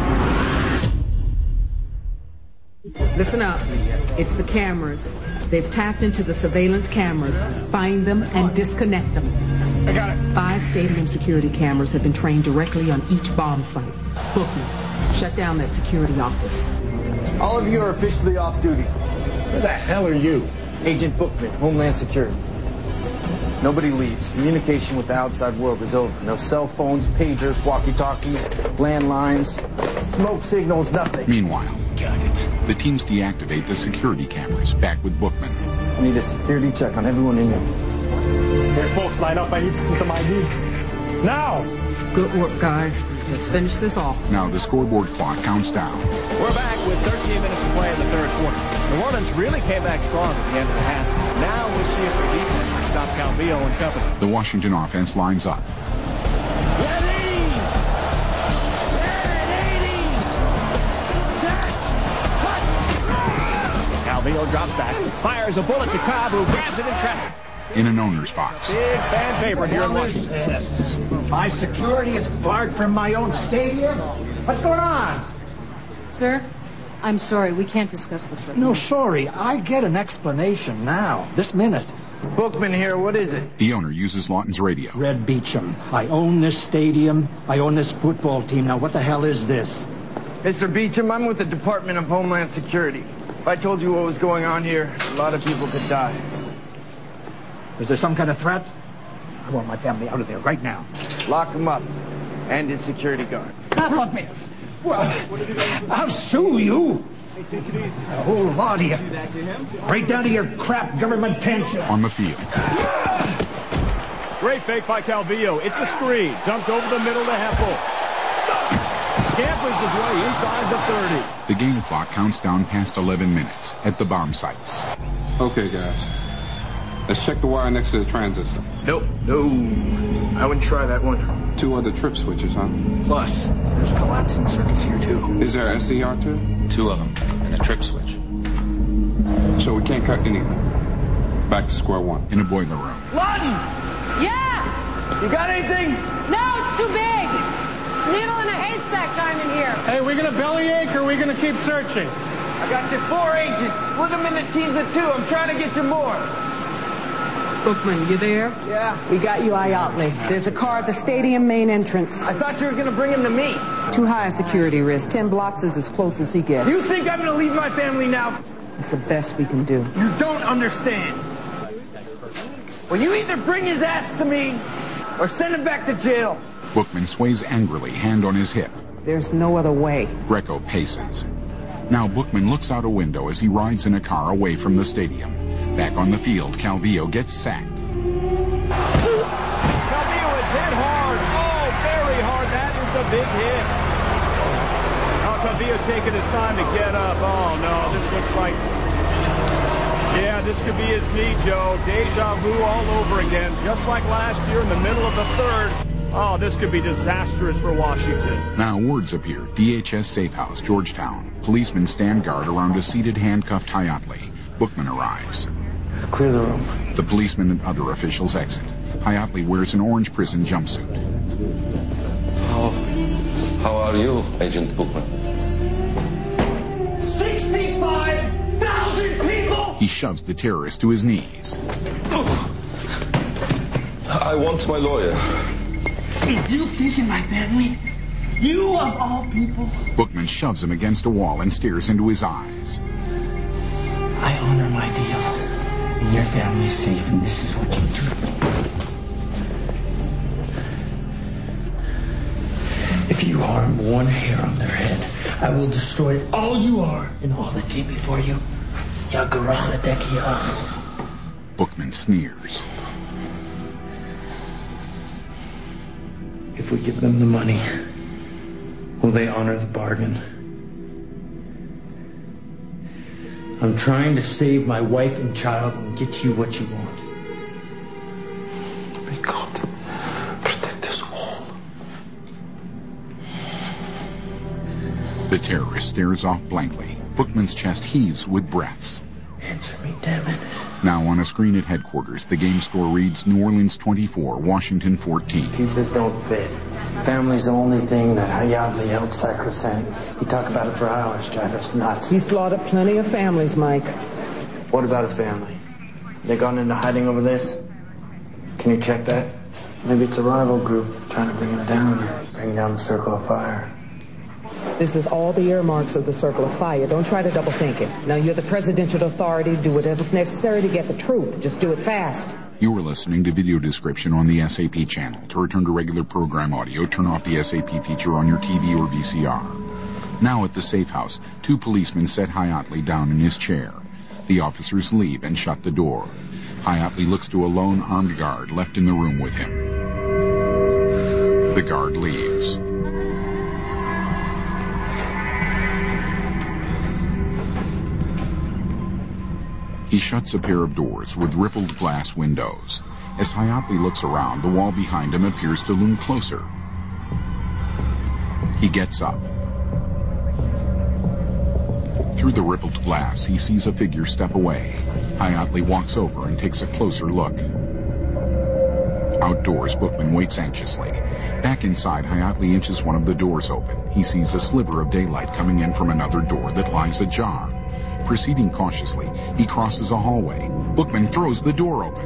Listen up. It's the cameras. They've tapped into the surveillance cameras. Find them and disconnect them. I got it. Five stadium security cameras have been trained directly on each bomb site. Bookman, shut down that security office. All of you are officially off duty. Who the hell are you? Agent Bookman, Homeland Security. Nobody leaves. Communication with the outside world is over. No cell phones, pagers, walkie-talkies, landlines, smoke signals, nothing. Meanwhile, the teams deactivate the security cameras, back with Bookman. I need a security check on everyone in here. Here, folks, line up. I need to see some I D. Now! Good work, guys. Let's finish this off. Now the scoreboard clock counts down. We're back with thirteen minutes to play in the third quarter. New Orleans really came back strong at the end of the half. Now we'll see if the defense can stop Calvillo and company. The Washington offense lines up. Calvillo drops back, fires a bullet to Cobb, who grabs it in traffic. In an owner's box. Big fan favorite here in Washington. My security is barred from my own stadium? What's going on? Sir, I'm sorry. We can't discuss this right now. No, sorry. I get an explanation now, this minute. Bookman here, what is it? The owner uses Lawton's radio. Red Beecham. I own this stadium. I own this football team. Now, what the hell is this? Mister Beecham, I'm with the Department of Homeland Security. If I told you what was going on here, a lot of people could die. Is there some kind of threat? I want my family out of there right now. Lock him up. And his security guard. God, let me. Well, I'll sue you. A whole lot of you. Right down to your crap government pension. On the field. Great fake by Calvillo. It's a screen. Jumped over the middle to Heppel. Scampers his way inside the thirty. The game clock counts down past eleven minutes at the bomb sites. Okay, guys. Let's check the wire next to the transistor. Nope. No. I wouldn't try that one. Two other trip switches, huh? Plus, there's collapsing circuits here, too. Is there an S E R, too? Two of them, and a trip switch. So we can't cut anything. Back to square one. In a boiler room. Lawton! Yeah! You got anything? No, it's too big. Needle in a haystack time in here. Hey, we gonna bellyache or we gonna keep searching? I got you four agents. Split them into teams of two. I'm trying to get you more. Bookman, you there? Yeah. We got you, Iotley. There's a car at the stadium main entrance. I thought you were going to bring him to me. Too high a security risk. Ten blocks is as close as he gets. You think I'm going to leave my family now? It's the best we can do. You don't understand. Well, you either bring his ass to me or send him back to jail. Bookman sways angrily, hand on his hip. There's no other way. Greco paces. Now Bookman looks out a window as he rides in a car away from the stadium. Back on the field, Calvillo gets sacked. Calvillo is hit hard. Oh, very hard. That is the big hit. Oh, Calvillo's taking his time to get up. Oh, no. This looks like Yeah, this could be his knee, Joe. Deja vu all over again, just like last year in the middle of the third. Oh, this could be disastrous for Washington. Now words appear. D H S Safe House, Georgetown. Policemen stand guard around a seated, handcuffed Hayatley. Bookman arrives. Clear the room. The policemen and other officials exit. Hayatley wears an orange prison jumpsuit. How, how are you, Agent Bookman? sixty-five thousand people! He shoves the terrorist to his knees. I want my lawyer. You thinking my family? You of all people? Bookman shoves him against a wall and stares into his eyes. I honor my deals. And your family's safe, and this is what you do. If you harm one hair on their head, I will destroy all you are and all that came before you. Yagaraha Dekia. Bookman sneers. If we give them the money, will they honor the bargain? I'm trying to save my wife and child and get you what you want. May God protect us all. The terrorist stares off blankly. Bookman's chest heaves with breaths. Answer me, damn it. Now on a screen at headquarters, the game score reads New Orleans twenty-four, Washington fourteen. Pieces don't fit. Family's the only thing that Hayatley held sacrosanct. You talk about it for hours, drive us nuts. He slaughtered plenty of families, Mike. What about his family? They gone into hiding over this? Can you check that? Maybe it's a rival group trying to bring him down, bring down the Circle of Fire. This is all the earmarks of the Circle of Fire. Don't try to double think it. Now, you're the presidential authority. Do whatever's necessary to get the truth. Just do it fast. You are listening to video description on the S A P channel. To return to regular program audio, turn off the S A P feature on your T V or V C R. Now at the safe house, two policemen set Hayatley down in his chair. The officers leave and shut the door. Hayatley looks to a lone armed guard left in the room with him. The guard leaves. He shuts a pair of doors with rippled glass windows. As Hayatley looks around, the wall behind him appears to loom closer. He gets up. Through the rippled glass, he sees a figure step away. Hayatley walks over and takes a closer look. Outdoors, Bookman waits anxiously. Back inside, Hayatley inches one of the doors open. He sees a sliver of daylight coming in from another door that lies ajar. Proceeding cautiously, he crosses a hallway. Bookman throws the door open.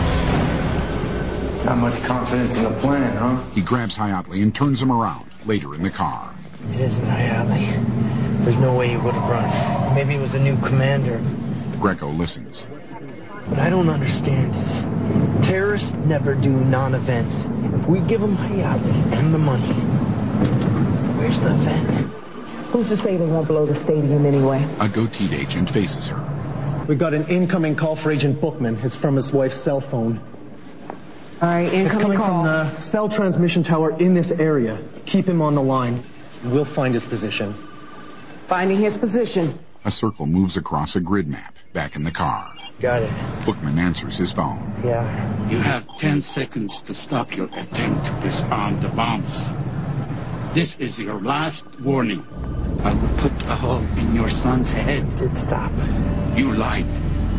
Not much confidence in the plan, huh? He grabs Hayatley and turns him around, later in the car. It isn't Hayatley. There's no way he would have run. Maybe he was a new commander. Greco listens. What I don't understand is, terrorists never do non-events. If we give them Hayatley and the money, where's the event? Who's to say they won't blow the stadium anyway? A goateed agent faces her. We've got an incoming call for Agent Bookman. It's from his wife's cell phone. All right, incoming It's coming call. from the cell transmission tower in this area. Keep him on the line. We'll find his position. Finding his position. A circle moves across a grid map, back in the car. Got it. Bookman answers his phone. Yeah. You have ten seconds to stop your attempt to disarm the bombs. This is your last warning. I will put a hole in your son's head. Did stop. You lied.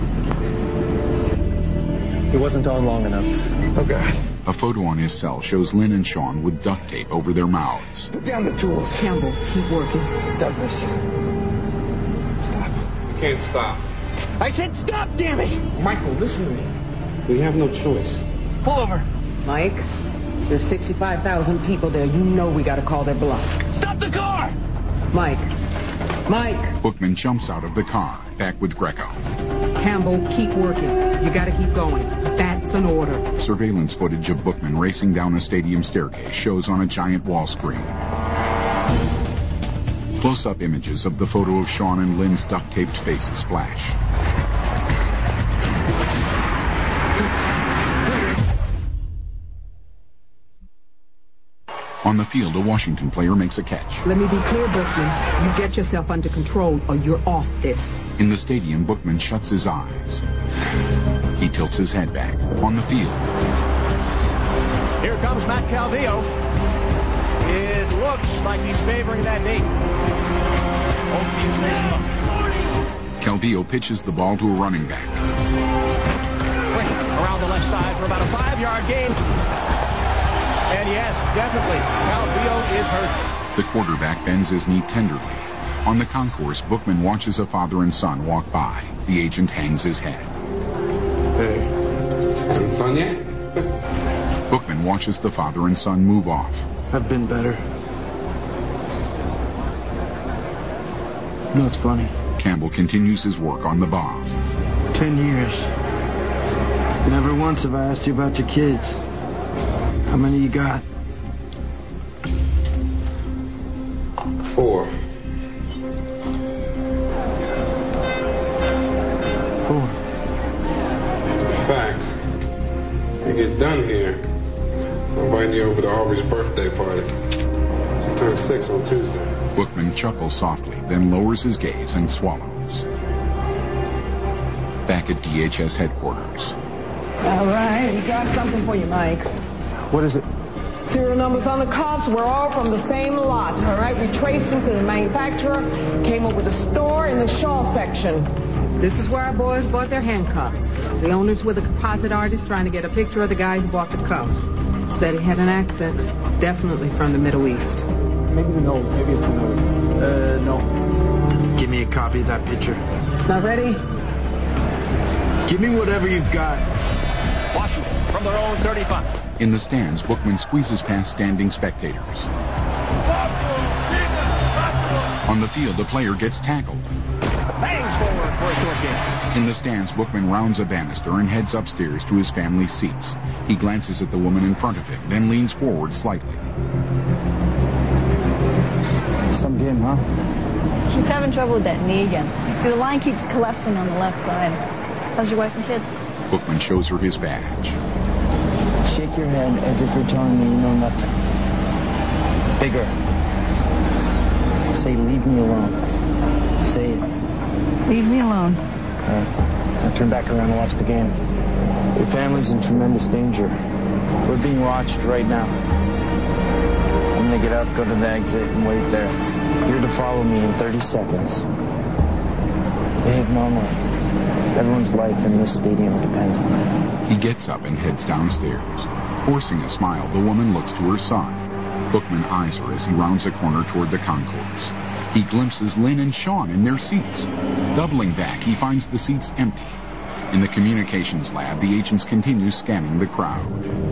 He wasn't on long enough. Oh, God. A photo on his cell shows Lynn and Sean with duct tape over their mouths. Put down the tools. Campbell, keep working. Douglas. Stop. You can't stop. I said stop, damn it! Michael, listen to me. We have no choice. Pull over. Mike, there's sixty-five thousand people there. You know we gotta call their bluff. Stop the car! Mike. Mike. Bookman jumps out of the car, back with Greco. Campbell, keep working. You gotta keep going. That's an order. Surveillance footage of Bookman racing down a stadium staircase shows on a giant wall screen. Close-up images of the photo of Sean and Lynn's duct-taped faces flash. On the field, a Washington player makes a catch. Let me be clear, Bookman. You get yourself under control or you're off this. In the stadium, Bookman shuts his eyes. He tilts his head back. On the field. Here comes Matt Calvillo. It looks like he's favoring that knee. Both teams facing. Calvillo pitches the ball to a running back. Quick around the left side for about a five-yard gain. And yes, definitely, Calvillo is hurt. The quarterback bends his knee tenderly. On the concourse, Bookman watches a father and son walk by. The agent hangs his head. Hey, having fun yet? Bookman watches the father and son move off. I've been better. No, it's funny. Campbell continues his work on the bomb. Ten years. Never once have I asked you about your kids. How many you got? Four. Four. In fact, you get done here, I'll invite you over to Aubrey's birthday party. She turns six on Tuesday. Bookman chuckles softly, then lowers his gaze and swallows. Back at D H S headquarters. All right, we got something for you, Mike. What is it? Serial numbers on the cuffs were all from the same lot, all right? We traced them to the manufacturer, came up with a store in the shawl section. This is where our boys bought their handcuffs. The owners were the composite artist trying to get a picture of the guy who bought the cuffs. Said he had an accent, definitely from the Middle East. Maybe the nose. Maybe it's the nose. Uh, no. Give me a copy of that picture. It's not ready? Give me whatever you've got. Washington from their own thirty-five. In the stands, Bookman squeezes past standing spectators. On the field, a player gets tackled. Bangs forward for a short gain. In the stands, Bookman rounds a banister and heads upstairs to his family's seats. He glances at the woman in front of him, then leans forward slightly. Some game, huh? She's having trouble with that knee again. See, the line keeps collapsing on the left side. How's your wife and kid? Bookman shows her his badge. Shake your head as if you're telling me you know nothing. Bigger. Say, leave me alone. Say it. Leave me alone. Okay. Now turn back around and watch the game. Your family's in tremendous danger. We're being watched right now. I'm gonna get up, go to the exit, and wait there. You're to follow me in thirty seconds. Behave normally. Everyone's life in this stadium depends on it. He gets up and heads downstairs. Forcing a smile, the woman looks to her son. Bookman eyes her as he rounds a corner toward the concourse. He glimpses Lynn and Sean in their seats. Doubling back, he finds the seats empty. In the communications lab, the agents continue scanning the crowd.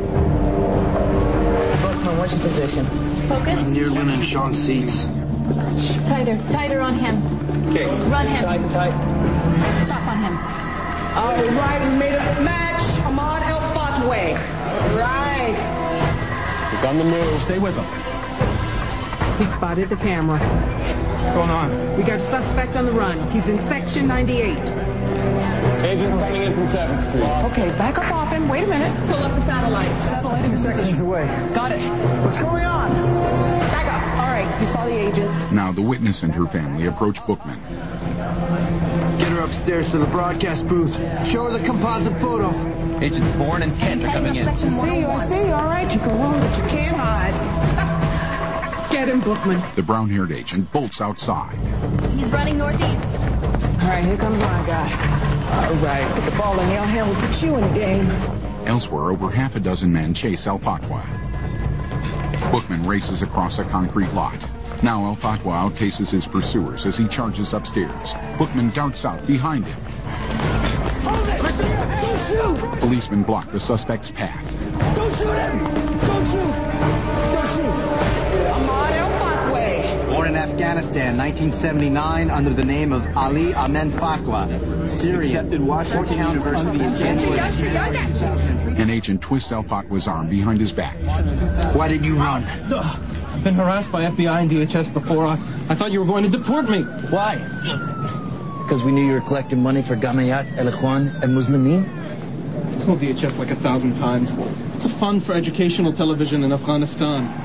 Bookman, what's your position? Focus. I'm near Lynn and Sean's seats. Tighter. Tighter on him. Okay. Run him. Tight, tight. Stop on him. All right, we made a match. Ahmad El Fatway. All right. He's on the move. Stay with him. We spotted the camera. What's going on? We got a suspect on the run. He's in section ninety-eight. Agents coming in from seventh Street. Okay, back up off him. Wait a minute. Pull up the satellite. Satellite. Two sections away. Got it. What's going on? Back up. All right, you saw the agents. Now the witness and her family approach Bookman. Get her upstairs to the broadcast booth. Show her the composite photo. Agents Bourne and Kent are coming in. I see you, I see you. All right, you go on, but you can't hide. Get him, Bookman. The brown-haired agent bolts outside. He's running northeast. All right, here comes my guy. All right, put the ball in your hand. We'll put you in the game. Elsewhere, over half a dozen men chase El Fatwa. Bookman races across a concrete lot. Now El Fatwa outpaces his pursuers as he charges upstairs. Bookman darts out behind him. Hold it! Listen, don't shoot! Policemen block the suspect's path. Don't shoot him! Don't shoot! Don't shoot! Ahmad El Fatwa. Born in Afghanistan, nineteen seventy-nine, under the name of Ali Ahmed Fatwa. Syrian. Accepted Washington University in January. An agent twists El Fatwa's arm behind his back. Why did you run? I've been harassed by F B I and D H S before. I, I thought you were going to deport me. Why? Because we knew you were collecting money for Gamayat, El Ikhwan, and Muslimin? I told D H S like a thousand times. It's a fund for educational television in Afghanistan.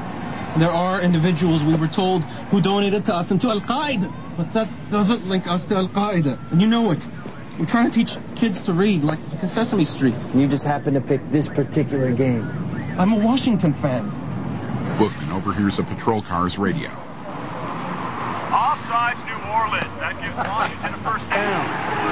There are individuals, we were told, who donated to us and to Al-Qaeda. But that doesn't link us to Al-Qaeda. And you know it. We're trying to teach kids to read, like, like a Sesame Street. You just happen to pick this particular game. I'm a Washington fan. Bookman overhears a patrol car's radio. Offsides, New Orleans. That gives Washington a first down.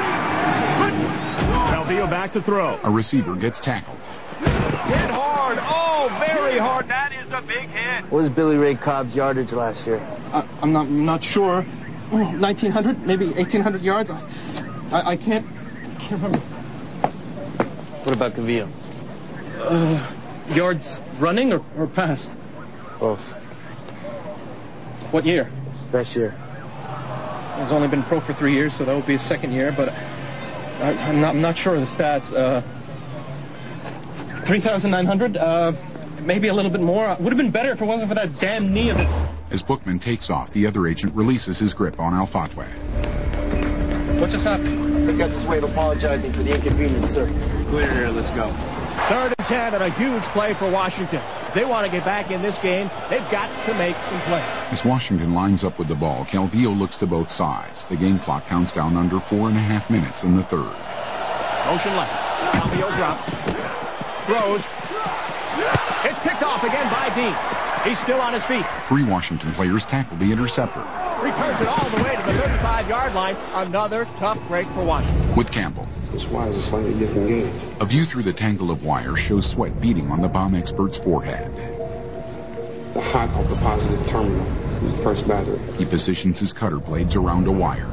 Calvillo back to throw. A receiver gets tackled. Hit hard. Oh, very hard. That is a big hit. What was Billy Ray Cobb's yardage last year? I, I'm not I'm not sure. nineteen hundred, maybe eighteen hundred yards. I, I, I can't, can't remember. What about Calvillo? Uh, yards running or, or passed? Both. What year? Best year. He's only been pro for three years, so that would be his second year, but I, I'm, not, I'm not sure of the stats. Uh, three thousand nine hundred, uh, maybe a little bit more. Would have been better if it wasn't for that damn knee of his. As Bookman takes off, the other agent releases his grip on Al-Fatweh. What just happened? He got his way of apologizing for the inconvenience, sir. Clear here, let's go. Third and ten, and a huge play for Washington. If they want to get back in this game, they've got to make some plays. As Washington lines up with the ball, Calvillo looks to both sides. The game clock counts down under four and a half minutes in the third. Motion left. Calvillo drops. Throws. It's picked off again by Dean. He's still on his feet. Three Washington players tackle the interceptor. Returns it all the way to the thirty-five-yard line. Another tough break for Washington. With Campbell. This wire is a slightly different game. A view through the tangle of wire shows sweat beating on the bomb expert's forehead. The hot of the positive terminal in the first battery. He positions his cutter blades around a wire.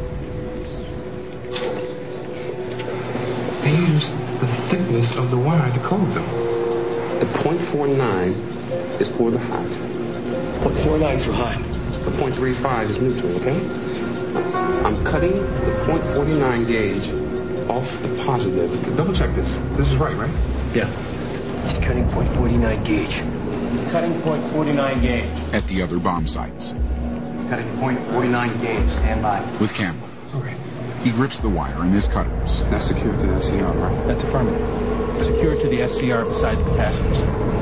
They use the thickness of the wire to code them. The point four nine is for the hot. point four nine for hot. The point three five is neutral, okay? I'm cutting the point four nine gauge off the positive. Double check this. This is right, right? Yeah. He's cutting point four nine gauge. He's cutting point four nine gauge. At the other bomb sites. He's cutting point four nine gauge. Stand by. With Campbell. Okay. He grips the wire in his cutters. That's secured to the S C R, right? That's affirmative. Secured to the S C R beside the capacitors.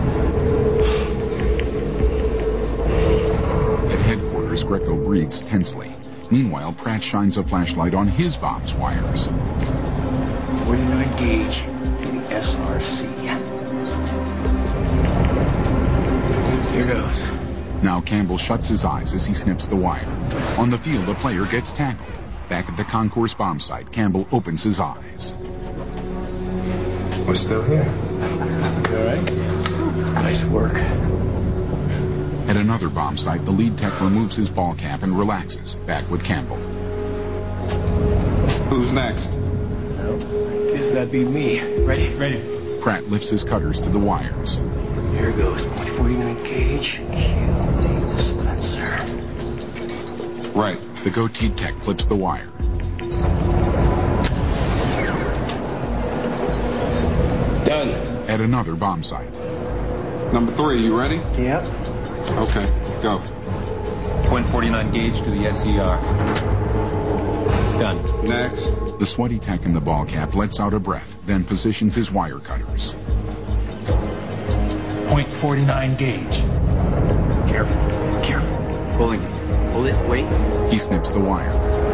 At headquarters, Greco breathes tensely. Meanwhile, Pratt shines a flashlight on his bomb's wires. forty-nine gauge to the S R C. Here goes. Now Campbell shuts his eyes as he snips the wire. On the field, a player gets tackled. Back at the concourse bomb site, Campbell opens his eyes. We're still here. Good. Nice work. At another bomb site, the lead tech removes his ball cap and relaxes. Back with Campbell. Who's next? Well, guess that'd be me. Ready? Ready. Pratt lifts his cutters to the wires. Here goes. point four nine gauge. Cue the dispenser. Right. The goateed tech clips the wire. Done. At another bomb site. Number three, you ready? Yep. Okay, go. point four nine gauge to the S C R. Done. Next. The sweaty tech in the ball cap lets out a breath, then positions his wire cutters. point four nine gauge. Careful. Careful. Pulling it. Hold it. Wait. He snips the wire.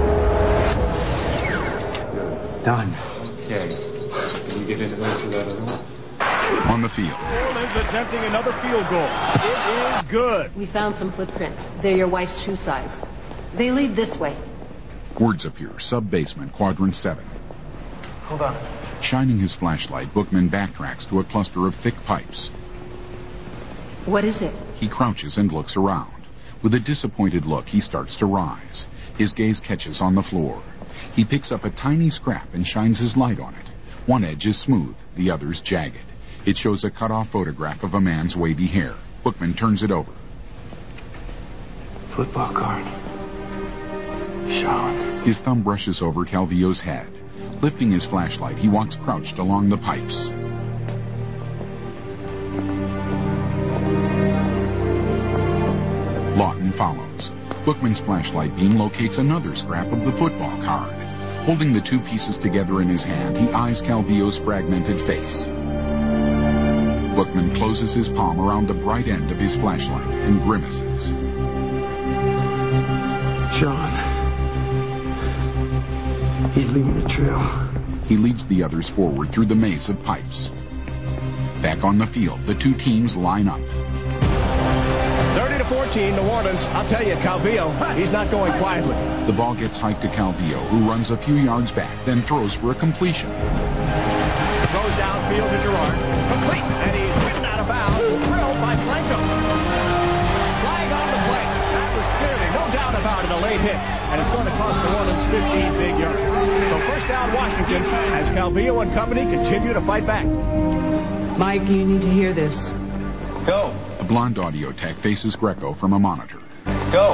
Done. Okay. Can you get into that other one? On the field. New Orleans attempting another field goal. It is good. We found some footprints. They're your wife's shoe size. They lead this way. Words appear. Sub-basement, quadrant seven. Hold on. Shining his flashlight, Bookman backtracks to a cluster of thick pipes. What is it? He crouches and looks around. With a disappointed look, he starts to rise. His gaze catches on the floor. He picks up a tiny scrap and shines his light on it. One edge is smooth, the other's jagged. It shows a cut-off photograph of a man's wavy hair. Bookman turns it over. Football card. Sean. His thumb brushes over Calvillo's head. Lifting his flashlight, he walks crouched along the pipes. Lawton follows. Bookman's flashlight beam locates another scrap of the football card. Holding the two pieces together in his hand, he eyes Calvillo's fragmented face. Bookman Bookman closes his palm around the bright end of his flashlight and grimaces. Sean. He's leaving a trail. He leads the others forward through the maze of pipes. Back on the field, the two teams line up. thirty to fourteen, New Orleans. I'll tell you, Calvillo, he's not going quietly. The ball gets hiked to Calvillo, who runs a few yards back, then throws for a completion. Throws downfield to Gerard. Complete, and he's ridden out of bounds. Drilled by Blanco. Flying on the play. That was clearly, no doubt about it, a late hit. And it's going to cost New Orleans fifteen big yards. So first down, Washington, as Calvillo and company continue to fight back. Mike, you need to hear this. Go. The blonde audio tech faces Greco from a monitor. Go.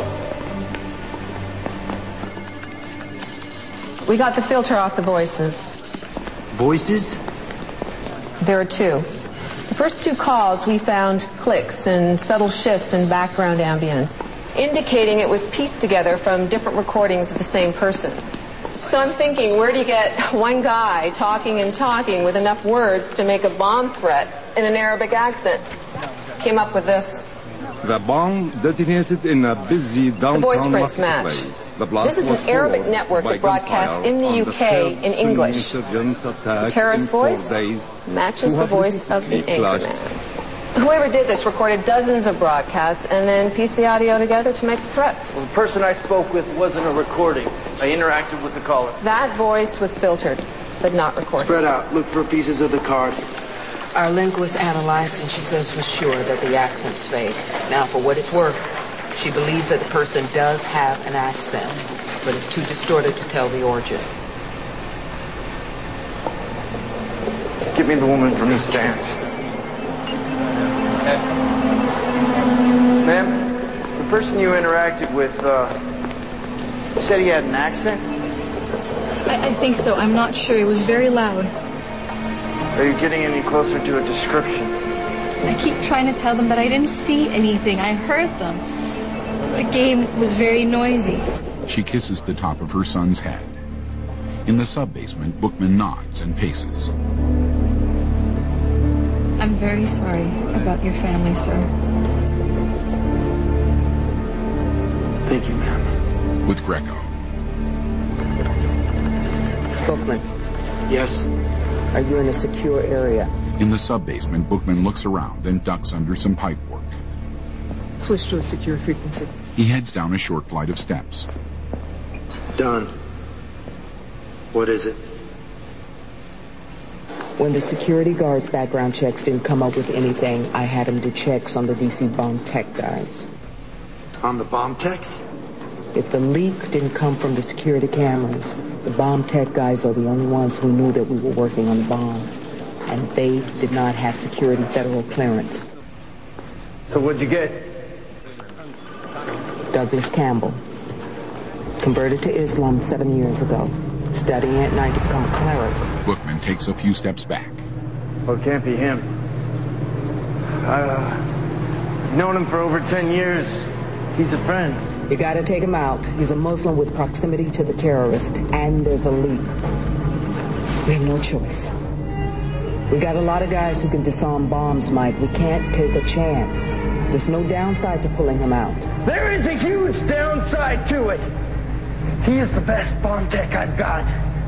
We got the filter off the voices. Voices? There are two. The first two calls, we found clicks and subtle shifts in background ambience, indicating it was pieced together from different recordings of the same person. So I'm thinking, where do you get one guy talking and talking with enough words to make a bomb threat in an Arabic accent? Came up with this. The bomb detonated in a busy downtown The voice prints match. The blast this is an Arabic network that broadcasts in the U K in English. The terrorist voice matches the voice of the anchorman. Whoever did this recorded dozens of broadcasts and then pieced the audio together to make the threats. Well, the person I spoke with wasn't a recording. I interacted with the caller. That voice was filtered, but not recorded. Spread out. Look for pieces of the card. Our link was analyzed, and she says for sure that the accent's fake. Now, for what it's worth, she believes that the person does have an accent, but it's too distorted to tell the origin. Get me the woman from the stand. Ma'am, the person you interacted with, uh, said he had an accent? I, I think so. I'm not sure. It was very loud. Are you getting any closer to a description? I keep trying to tell them that I didn't see anything. I heard them. The game was very noisy. She kisses the top of her son's head. In the sub-basement, Bookman nods and paces. I'm very sorry about your family, sir. Thank you, ma'am. With Greco. Bookman. Yes? Are you in a secure area? In the sub-basement, Bookman looks around and ducks under some pipe work. Switch to a secure frequency. He heads down a short flight of steps. Done. What is it? When the security guards' background checks didn't come up with anything, I had him do checks on the D C bomb tech guys. On the bomb techs? If the leak didn't come from the security cameras, the bomb tech guys are the only ones who knew that we were working on the bomb. And they did not have security federal clearance. So what'd you get? Douglas Campbell. Converted to Islam seven years ago. Studying at night to become a cleric. Bookman takes a few steps back. Well, it can't be him. Uh, I've known him for over ten years. He's a friend. You gotta take him out. He's a Muslim with proximity to the terrorist, and there's a leak. We have no choice. We got a lot of guys who can disarm bombs, Mike. We can't take a chance. There's no downside to pulling him out. There is a huge downside to it. He is the best bomb tech I've got.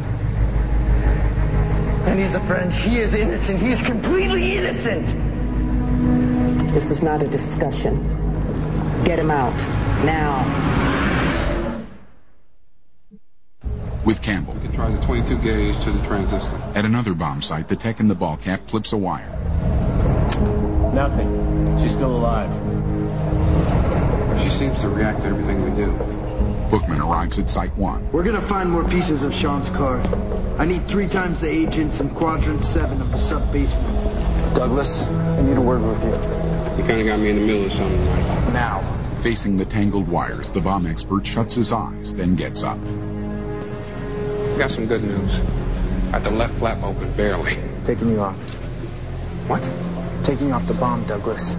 And he's a friend. He is innocent. He is completely innocent. This is not a discussion. Get him out. Now. With Campbell. They try the twenty-two gauge to the transistor. At another bomb site, the tech in the ball cap clips a wire. Nothing. She's still alive. She seems to react to everything we do. Bookman arrives at Site one. We're gonna find more pieces of Sean's card. I need three times the agents in Quadrant seven of the sub-basement. Douglas, I need a word with you. You kind of got me in the middle of something, Mike. Now. Facing the tangled wires, the bomb expert shuts his eyes, then gets up. Got some good news. Got the left flap open, barely. Taking you off. What? Taking off the bomb, Douglas.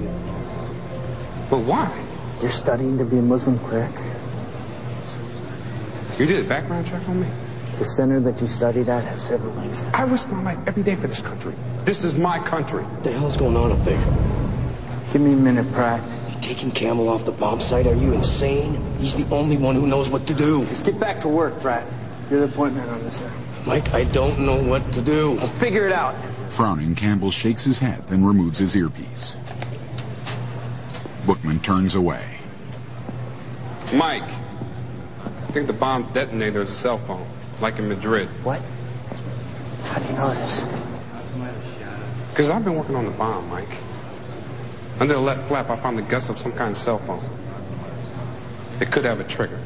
But why? You're studying to be a Muslim cleric. You did a background check on me? The center that you studied at has several links. I risk my life every day for this country. This is my country. What the hell's going on up there? Give me a minute, Pratt. You taking Camel off the bomb site? Are you insane? He's the only one who knows what to do. Just get back to work, Pratt. You're the point man on this now. Mike, I don't know what to do. I'll figure it out. Frowning, Campbell shakes his head, then removes his earpiece. Bookman turns away. Mike, I think the bomb detonator is a cell phone, like in Madrid. What? How do you know this? Because I've been working on the bomb, Mike. Under the left flap, I found the guts of some kind of cell phone. It could have a trigger.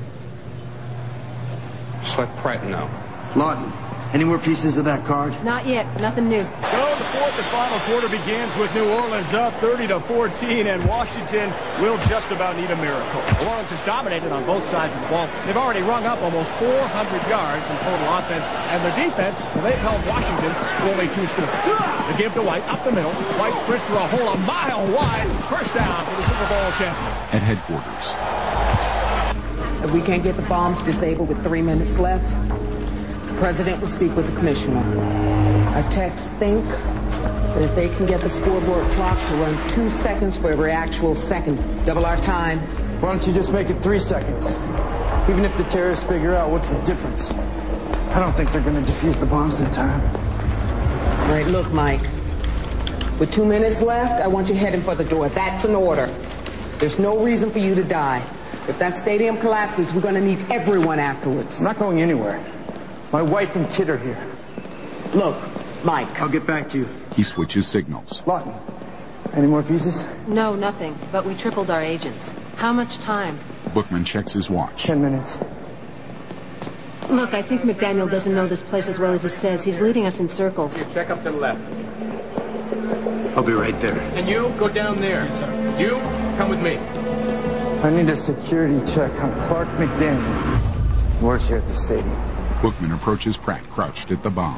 Just let Pratt know. Lawton, any more pieces of that card? Not yet. Nothing new. So the fourth and final quarter begins with New Orleans up thirty to fourteen, and Washington will just about need a miracle. New Orleans has dominated on both sides of the ball. They've already rung up almost four hundred yards in total offense, and their defense, well, they've held Washington to only two scores. The give to White up the middle. White sprints through a hole a mile wide. First down for the Super Bowl champion. At headquarters. If we can't get the bombs disabled with three minutes left, the president will speak with the commissioner. Our techs think that if they can get the scoreboard clock to run two seconds for every actual second, double our time. Why don't you just make it three seconds? Even if the terrorists figure out what's the difference. I don't think they're going to defuse the bombs in time. All right, look, Mike. With two minutes left, I want you heading for the door. That's an order. There's no reason for you to die. If that stadium collapses, we're going to need everyone afterwards. I'm not going anywhere. My wife and kid are here. Look, Mike. I'll get back to you. He switches signals. Lawton, any more pieces? No, nothing. But we tripled our agents. How much time? Bookman checks his watch. Ten minutes. Look, I think McDaniel doesn't know this place as well as he says. He's leading us in circles. Check up to the left. I'll be right there. And you, go down there. You, come with me. I need a security check on Clark McDaniel. He works here at the stadium. Bookman approaches Pratt, crouched at the bomb.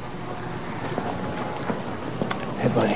Hey, buddy.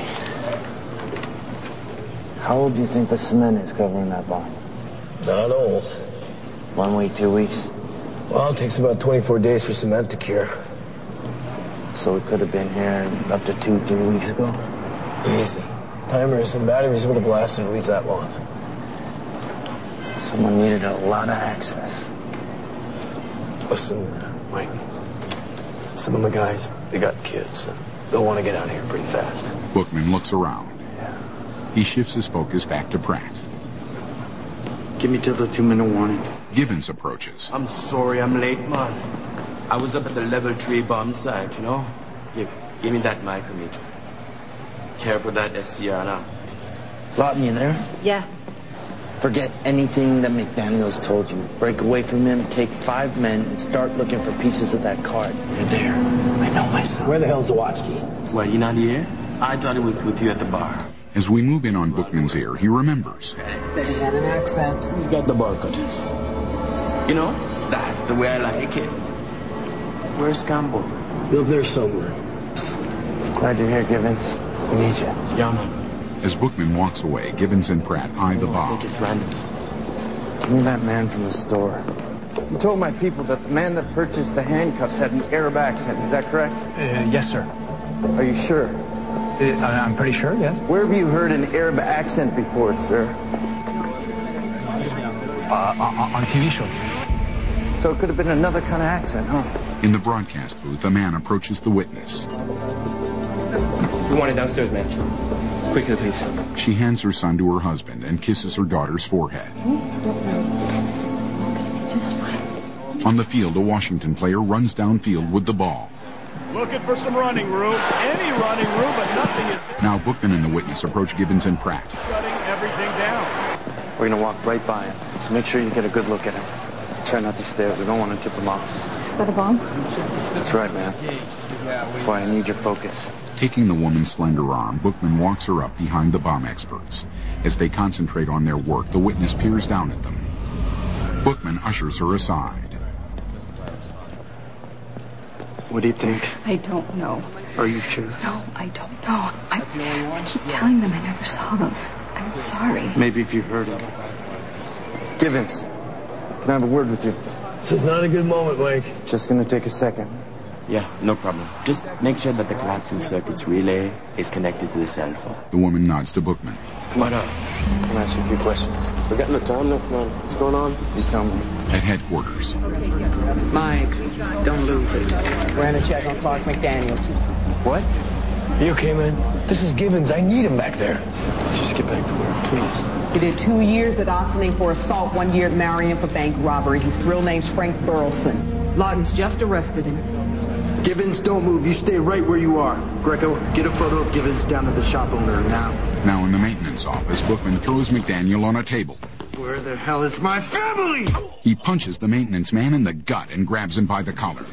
How old do you think the cement is covering that bomb? Not old. One week, two weeks? Well, it takes about twenty-four days for cement to cure. So it could have been here up to two, three weeks ago? Easy. Timers and batteries would have lasted at least that long. Someone needed a lot of access. Listen, Mike. Some of my guys, they got kids. They'll want to get out of here pretty fast. Bookman looks around. He shifts his focus back to Pratt. Give me till the two-minute warning. Gibbons approaches. I'm sorry I'm late, man. I was up at the level three bomb site, you know? Give, give me that micrometer. Care for that S C R now. Lawton, you there? Yeah. Forget anything that McDaniel's told you. Break away from him, take five men, and start looking for pieces of that card. You're there. I know my son. Where the hell's Zawatsky? What, you not here? I thought he was with you at the bar. As we move in on Bookman's ear, he remembers. Said he had an accent. Who's got the bar cutters? You know, that's the way I like it. Where's Campbell? Live there somewhere. Glad you're here, Gibbons. We need you. Yeah, man. As Bookman walks away, Gibbons and Pratt eye the bomb. I think it's random. Give me that man from the store. You told my people that the man that purchased the handcuffs had an Arab accent. Is that correct? Uh, yes, sir. Are you sure? Uh, I'm pretty sure, yes. Where have you heard an Arab accent before, sir? Uh, on, on T V shows. So it could have been another kind of accent, huh? In the broadcast booth, a man approaches the witness. We want it downstairs, man. Quickly, please. She hands her son to her husband and kisses her daughter's forehead. Just fine. On the field, a Washington player runs downfield with the ball. Looking for some running room. Any running room, but nothing is there. Now Bookman and the witness approach Gibbons and Pratt. Shutting everything down. We're going to walk right by him, so make sure you get a good look at him. Try not to stare. We don't want to tip him off. Is that a bomb? That's right, man. That's why I need your focus. Taking the woman's slender arm, Bookman walks her up behind the bomb experts. As they concentrate on their work, the witness peers down at them. Bookman ushers her aside. What do you think? I don't know. Are you sure? No, I don't know. I, I keep telling them I never saw them. I'm sorry. Maybe if you heard him. Gibbons, can I have a word with you? This is not a good moment, Mike. Just gonna take a second. Yeah, no problem. Just make sure that the collapsing circuit's relay is connected to the cell phone. The woman nods to Bookman. What up? Can I ask you a few questions? We got no time left, man. What's going on? You tell me. At headquarters. Mike, don't lose it. We're in a check on Clark McDaniel. What? You okay, man? This is Givens. I need him back there. Let's just get back to work, please. He did two years at Ossining for assault, one year at Marion for bank robbery. His real name's Frank Burleson. Lawton's just arrested him. Givens, don't move. You stay right where you are. Greco, get a photo of Givens down to the shop owner now. Now in the maintenance office, Bookman throws McDaniel on a table. Where the hell is my family? He punches the maintenance man in the gut and grabs him by the collar.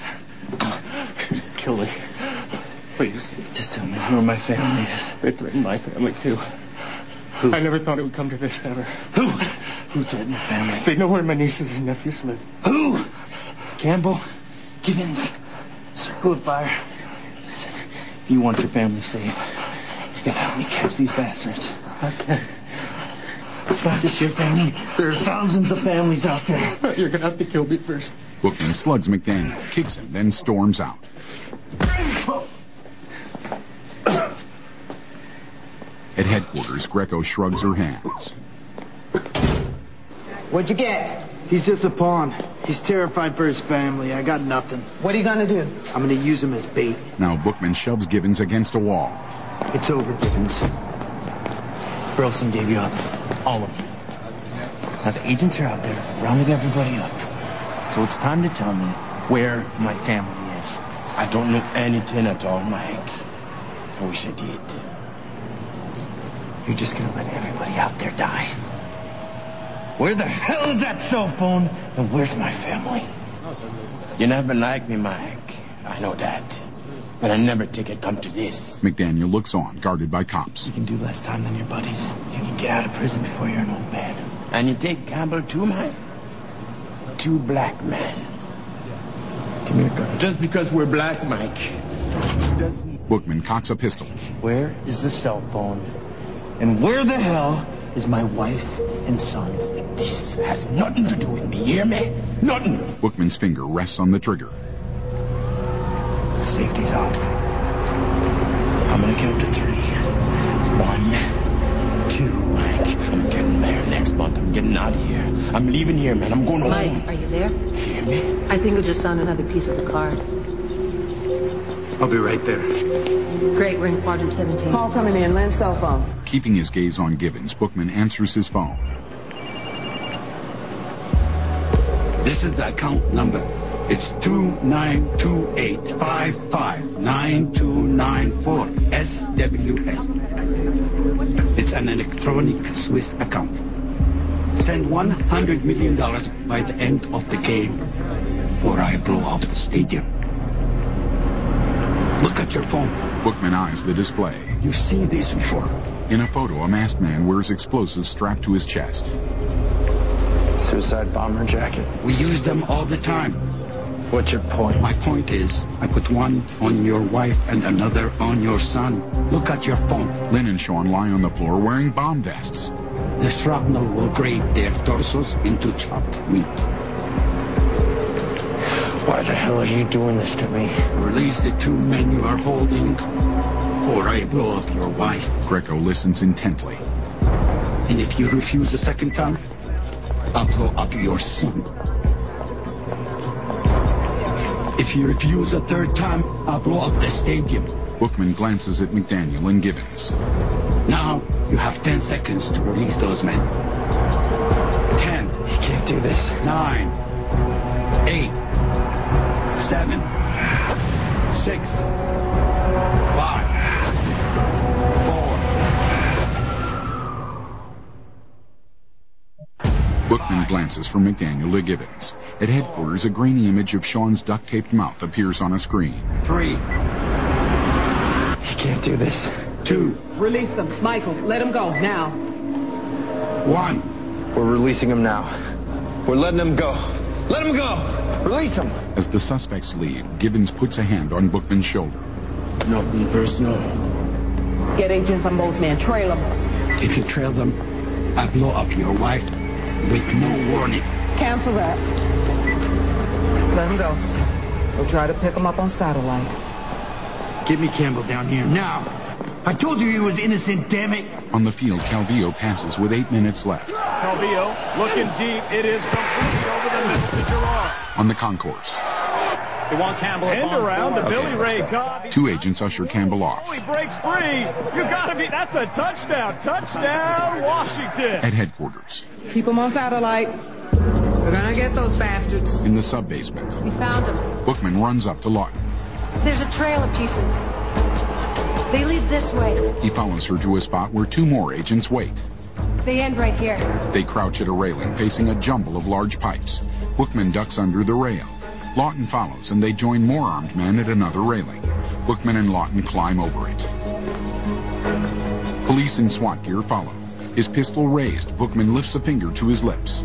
Kill me. Please. Just tell me where my family is. They threatened my family, too. Who? I never thought it would come to this, ever. Who? Who threatened your family? They know where my nieces and nephews live. Who? Campbell? Givens? Circle of Fire? Listen, if you want your family safe, you gotta help me catch these bastards. Okay. It's not just your family. There are thousands of families out there. You're gonna have to kill me first. Bookman slugs McDaniel, kicks him, then storms out. At headquarters, Greco shrugs her hands. What'd you get? He's just a pawn. He's terrified for his family. I got nothing. What are you gonna do? I'm gonna use him as bait. Now Bookman shoves Givens against a wall. It's over, Givens. Burleson gave you up. All of you. Now the agents are out there, rounding everybody up. So it's time to tell me where my family is. I don't know anything at all, Mike. I wish I did. You're just gonna let everybody out there die. Where the hell is that cell phone? And where's my family? You never liked me, Mike. I know that. But I never think it come to this. McDaniel looks on, guarded by cops. You can do less time than your buddies. You can get out of prison before you're an old man. And you take Campbell too, Mike? Two black men. Give me your gun. Just because we're black, Mike. Bookman cocks a pistol. Where is the cell phone? And where the hell is my wife and son? This has nothing to do with me, hear me? Nothing. Bookman's finger rests on the trigger. The safety's off. I'm gonna count to three. One, two. Mike, I'm getting married next month. I'm getting out of here. I'm leaving here, man. I'm going home. Mike, are you there? Hear me? I think we just found another piece of the card. I'll be right there. Great, we're in quadrant seventeen. Call coming in. Land's cell phone. Keeping his gaze on Givens, Bookman answers his phone. This is the account number. It's two nine two eight five five nine two nine four S W L. It's an electronic Swiss account. Send one hundred million dollars by the end of the game, or I blow up the stadium. Look at your phone. Bookman eyes the display. You've seen these before. In a photo, a masked man wears explosives strapped to his chest. Suicide bomber jacket. We use them all the time. What's your point? My point is, I put one on your wife and another on your son. Look at your phone. Lynn and Sean lie on the floor wearing bomb vests. The shrapnel will grate their torsos into chopped meat. Why the hell are you doing this to me? Release the two men you are holding, or I blow up your wife. Greco listens intently. And if you refuse a second time, I'll blow up your son. If you refuse a third time, I'll blow up the stadium. Bookman glances at McDaniel and Givens. Now, you have ten seconds to release those men. Ten. You can't do this. Nine. Eight. Seven. Six. Five. Bookman glances from McDaniel to Givens. At headquarters, a grainy image of Sean's duct-taped mouth appears on a screen. Three. You can't do this. Two. Release them. Michael, let him go, now. One. We're releasing him now. We're letting him go. Let him go! Release him! As the suspects leave, Givens puts a hand on Bookman's shoulder. Nothing personal. Get agents on both men. Trail them. If you trail them, I blow up your wife with no warning. Cancel that. Let him go. We'll try to pick him up on satellite. Get me Campbell down here now. I told you he was innocent, damn it. On the field, Calvillo passes with eight minutes left. Calvillo looking deep. It is completely over the middle to Gerard. On the concourse. They want Campbell end around to Billy Ray Cobb. Two agents usher Campbell off. Oh, he breaks free. You gotta be. That's a touchdown. Touchdown, Washington. At headquarters. Keep him on satellite. We're gonna get those bastards. In the sub-basement. We found him. Bookman runs up to Lawton. There's a trail of pieces. They lead this way. He follows her to a spot where two more agents wait. They end right here. They crouch at a railing facing a jumble of large pipes. Bookman ducks under the rail. Lawton follows, and they join more armed men at another railing. Bookman and Lawton climb over it. Police in SWAT gear follow. His pistol raised, Bookman lifts a finger to his lips.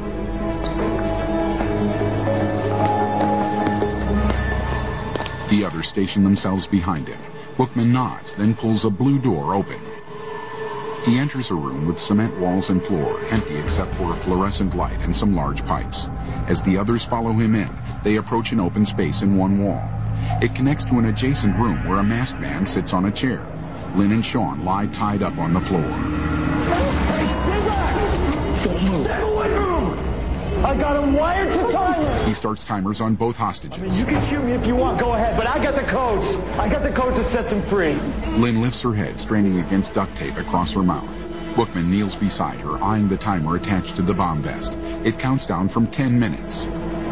The others station themselves behind him. Bookman nods, then pulls a blue door open. He enters a room with cement walls and floor, empty except for a fluorescent light and some large pipes. As the others follow him in, they approach an open space in one wall. It connects to an adjacent room where a masked man sits on a chair. Lynn and Sean lie tied up on the floor. Hey, stay back! Don't move. Stay away from him! I got him wired to timer! He starts timers on both hostages. I mean, you can shoot me if you want, go ahead, but I got the codes. I got the codes that sets him free. Lynn lifts her head, straining against duct tape across her mouth. Bookman kneels beside her, eyeing the timer attached to the bomb vest. It counts down from ten minutes.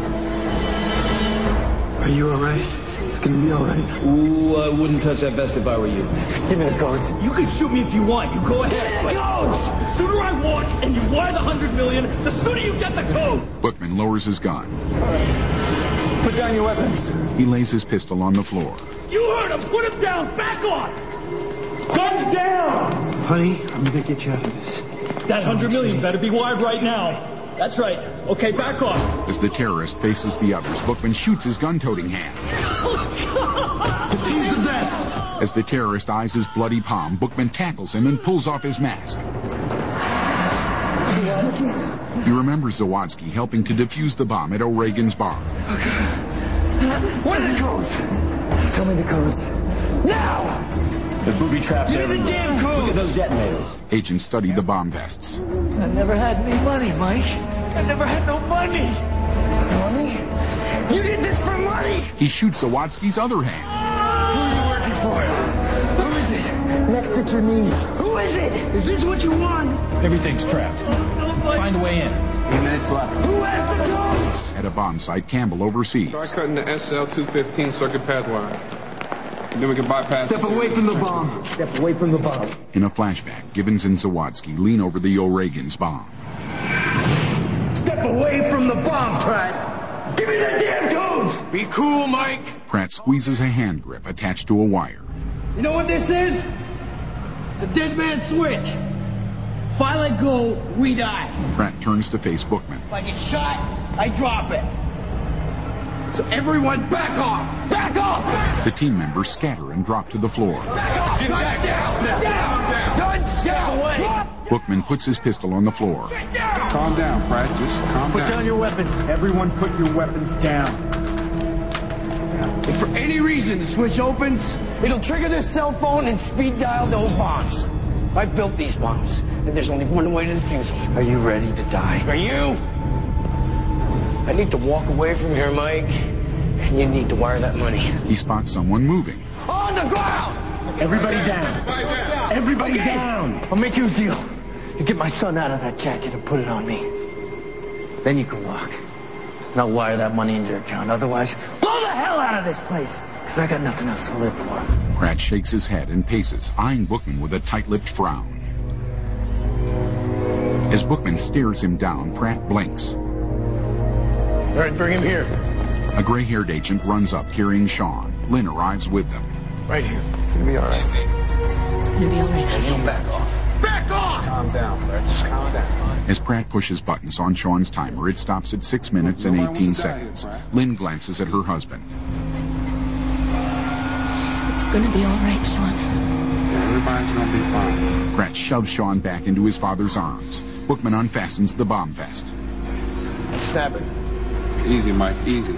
Are you all right? It's gonna be all right. Ooh, I wouldn't touch that vest if I were you. Give me the codes. You can shoot me if you want. You go ahead. Get the codes! The sooner I want and you wire the hundred million, the sooner you get the code. Bookman lowers his gun. Put down your weapons. He lays his pistol on the floor. You heard him. Put him down. Back off. Guns down. Honey, I'm gonna get you out of this. That hundred million better be wired right now. That's right. Okay, back off. As the terrorist faces the others, Bookman shoots his gun-toting hand. Defuse the vest. As the terrorist eyes his bloody palm, Bookman tackles him and pulls off his mask. He remembers Zawadzki helping to defuse the bomb at O'Regan's bar. What are the codes? Tell me the codes. Now! The booby traps. Give me the damn codes! Look at those detonators. Agents study the bomb vests. I never had any money, Mike. I never had no money. Money? You did this for money? He shoots Zawadzki's other hand. Who are you working for? Who is it? Next at your knees. Who is it? Is this what you want? Everything's trapped. Find a way in. Eight minutes left. Who has the codes? At a bomb site, Campbell oversees. Try cutting the S L two fifteen circuit path line. And then we can bypass. Step away from the bomb. Step away from the bomb. In a flashback, Gibbons and Zawadzki lean over the O'Regan's bomb. Step away from the bomb, Pratt. Give me the damn codes. Be cool, Mike. Pratt squeezes a hand grip attached to a wire. You know what this is? It's a dead man's switch. If I let go, we die. Pratt turns to face Bookman. If I get shot, I drop it. So everyone back off! Back off! The team members scatter and drop to the floor. Back off! Get back down! Down! Down! Guns down! Away! Drop! Bookman puts his pistol on the floor. Calm down, Pratt. Just calm Put down. down your weapons. Everyone put your weapons down. If for any reason the switch opens, it'll trigger their cell phone and speed dial those bombs. I built these bombs, and there's only one way to defuse them. Are you ready to die? Are you? I need to walk away from here, Mike. And you need to wire that money. He spots someone moving. On the ground! Everybody down. Everybody okay. down. I'll make you a deal. You get my son out of that jacket and put it on me. Then you can walk. And I'll wire that money into your account. Otherwise, blow the hell out of this place. Because I got nothing else to live for. Pratt shakes his head and paces, eyeing Bookman with a tight-lipped frown. As Bookman stares him down, Pratt blinks. All right, bring him here. A gray-haired agent runs up carrying Sean. Lynn arrives with them. Right here. It's gonna be all right. It's gonna be all right. You back off. Back off! Calm down, Brett. Just calm down. As Pratt pushes buttons on Sean's timer, it stops at six minutes and eighteen seconds. Lynn glances at her husband. It's gonna be all right, Sean. Everybody's gonna be fine. Pratt shoves Sean back into his father's arms. Bookman unfastens the bomb vest. Snap it. Easy, Mike, easy.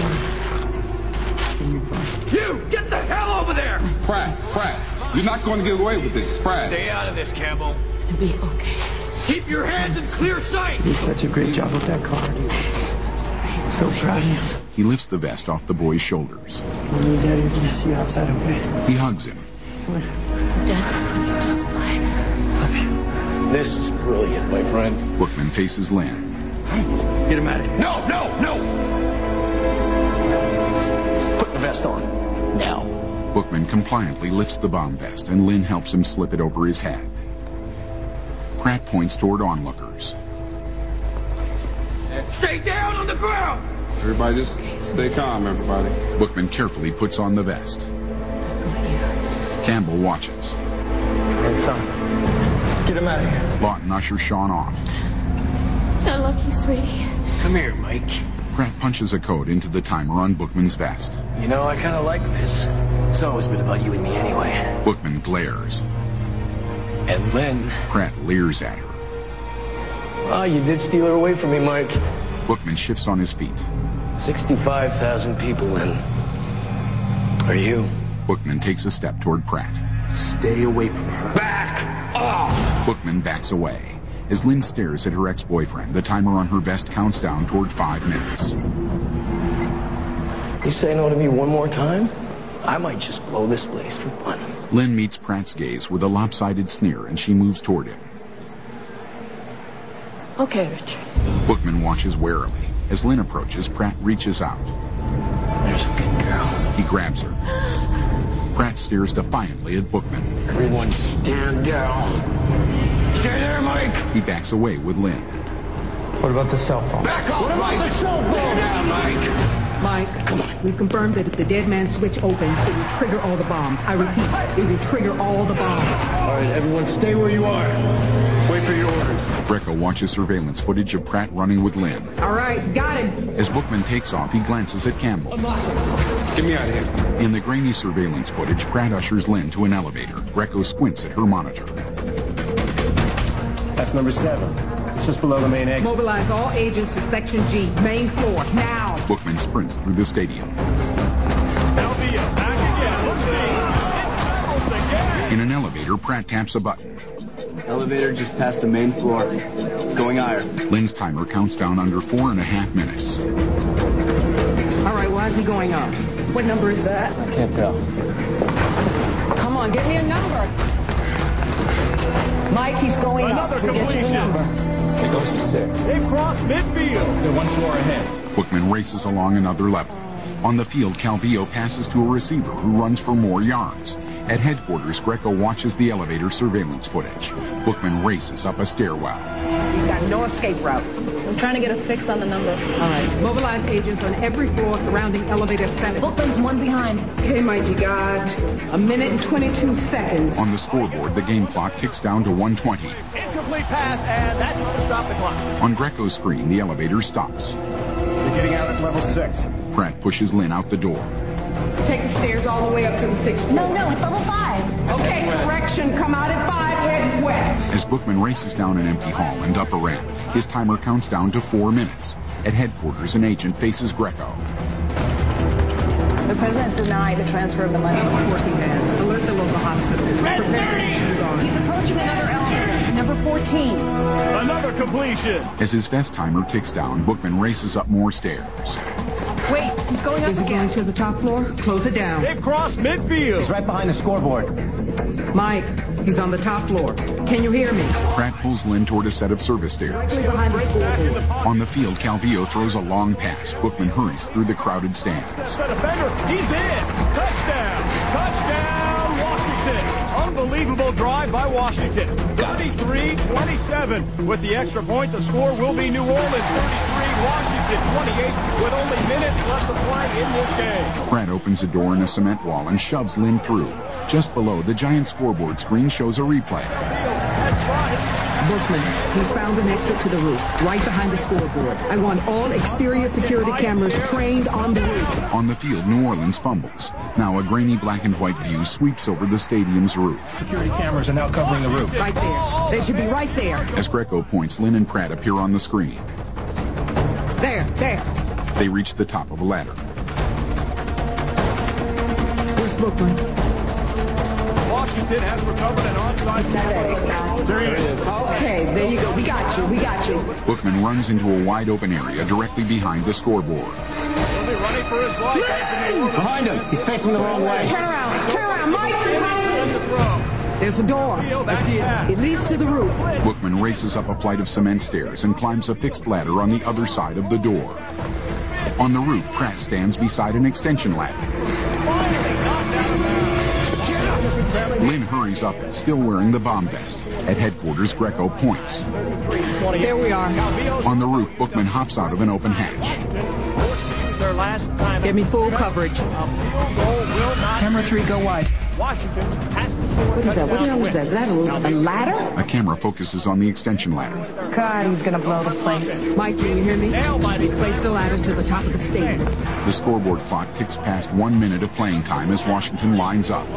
You, get the hell over there! Pratt, Pratt, you're not going to get away with this, Pratt. Stay out of this, Campbell. It'll be okay. Keep your hands in clear sight! You did such a great job with that car. I'm so proud of you. He lifts the vest off the boy's shoulders. Mommy and Daddy are going to see you outside, okay? He hugs him. Dad's coming just fine. Love you. This is brilliant, my friend. Bookman faces Lynn. Get him out of here. No, no, no! Put the vest on. Now. Bookman compliantly lifts the bomb vest, and Lynn helps him slip it over his head. Pratt points toward onlookers. Stay down on the ground! Everybody just stay calm, everybody. Bookman carefully puts on the vest. Campbell watches. It's on. Get him out of here. Lawton ushers Sean off. I love you, sweetie. Come here, Mike. Pratt punches a code into the timer on Bookman's vest. You know, I kind of like this. It's always been about you and me anyway. Bookman glares. And Lynn. Pratt leers at her. Ah, oh, you did steal her away from me, Mike. Bookman shifts on his feet. sixty-five thousand people, Lynn. Are you? Bookman takes a step toward Pratt. Stay away from her. Back off! Bookman backs away. As Lynn stares at her ex-boyfriend, the timer on her vest counts down toward five minutes. You say no to me one more time? I might just blow this place for fun. Lynn meets Pratt's gaze with a lopsided sneer, and she moves toward him. Okay, Richard. Bookman watches warily. As Lynn approaches, Pratt reaches out. There's a good girl. He grabs her. Pratt stares defiantly at Bookman. Everyone stand down. Stay there, Mike! He backs away with Lynn. What about the cell phone? Back off, what Mike! What about the cell phone? Stay down, Mike! Mike, come on. We've confirmed that if the dead man switch opens, it will trigger all the bombs. I repeat, it will trigger all the bombs. All right, everyone stay where you are. Wait for your orders. Greco watches surveillance footage of Pratt running with Lynn. All right, got him. As Bookman takes off, he glances at Campbell. Get me out of here. In the grainy surveillance footage, Pratt ushers Lynn to an elevator. Greco squints at her monitor. That's number seven. It's just below the main exit. Mobilize all agents to Section G, main floor, now. Bookman sprints through the stadium. Calvillo, back again. Let's see. It settles the game. In an elevator, Pratt taps a button. Elevator just past the main floor. It's going higher. Lynn's timer counts down under four and a half minutes. All right, why is he going up? What number is that? I can't tell. Come on, give me a number. Mike, he's going Another up. We'll get you the number. It goes to six. They've crossed midfield. They're one floor ahead. Bookman races along another level. On the field, Calvillo passes to a receiver who runs for more yards. At headquarters, Greco watches the elevator surveillance footage. Bookman races up a stairwell. He's got no escape route. I'm trying to get a fix on the number. All right. Mobilize agents on every floor surrounding elevator seven. Bookman's one behind. Okay, Mike, you got a minute and twenty-two seconds. On the scoreboard, the game clock ticks down to one twenty. Incomplete pass, and that's going to stop the clock. On Greco's screen, the elevator stops. You're getting out at level six. Pratt pushes Lynn out the door. Take the stairs all the way up to the sixth floor. No, no, it's level five. Okay, correction. Come out at five, head west. As Bookman races down an empty hall and up a ramp, his timer counts down to four minutes. At headquarters, an agent faces Greco. The president's denied the transfer of the money. Of course he has. Alert the local hospitals. He's approaching another elevator. Number fourteen. Another completion. As his vest timer ticks down, Bookman races up more stairs. Wait, he's going up. Is he getting to the top floor? Close it down. They've crossed midfield. He's right behind the scoreboard. Mike, he's on the top floor. Can you hear me? Pratt pulls Lynn toward a set of service stairs. Directly behind the scoreboard. On the field, Calvillo throws a long pass. Bookman hurries through the crowded stands. The defender, he's in. Touchdown. Touchdown, Washington. Unbelievable drive by Washington. thirty-three twenty-seven. With the extra point, the score will be New Orleans thirty-three, Washington twenty-eight, with only minutes left to play in this game. Pratt opens a door in a cement wall and shoves Lynn through. Just below, the giant scoreboard screen shows a replay. Bookman, he's found an exit to the roof, right behind the scoreboard. I want all exterior security cameras trained on the roof. On the field, New Orleans fumbles. Now a grainy black and white view sweeps over the stadium's roof. Security cameras are now covering the roof. Right there. They should be right there. As Greco points, Lynn and Pratt appear on the screen. There, there. They reach the top of a ladder. Where's Bookman? Washington has recovered an onside kick. There he is. Okay, there you go. We got you. We got you. Bookman runs into a wide open area directly behind the scoreboard. He'll be running for his life. Behind him. He's facing the wrong way. Turn around. Turn around. Mike. There's a door. I see it. It leads to the roof. Bookman races up a flight of cement stairs and climbs a fixed ladder on the other side of the door. On the roof, Pratt stands beside an extension ladder. Lynn hurries up, still wearing the bomb vest. At headquarters, Greco points. There we are. On the roof, Bookman hops out of an open hatch. Give me full coverage. Camera three, go wide. Washington has to score. What is that? What the hell is that? Is that a, a ladder? A camera focuses on the extension ladder. God, he's gonna blow the place. Mike, can you hear me? He's placed the ladder to the top of the stadium. The scoreboard clock ticks past one minute of playing time as Washington lines up.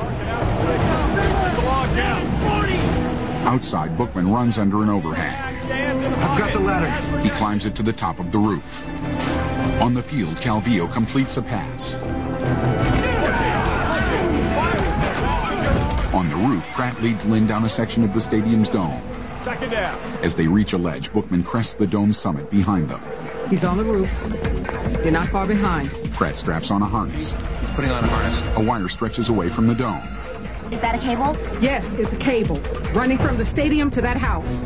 Outside, Bookman runs under an overhang. I've got the ladder. He climbs it to the top of the roof. On the field, Calvillo completes a pass. On the roof, Pratt leads Lynn down a section of the stadium's dome. Second down. As they reach a ledge, Bookman crests the dome summit behind them. He's on the roof. You're not far behind. Pratt straps on a harness. He's putting on a harness. A wire stretches away from the dome. Is that a cable? Yes, it's a cable running from the stadium to that house.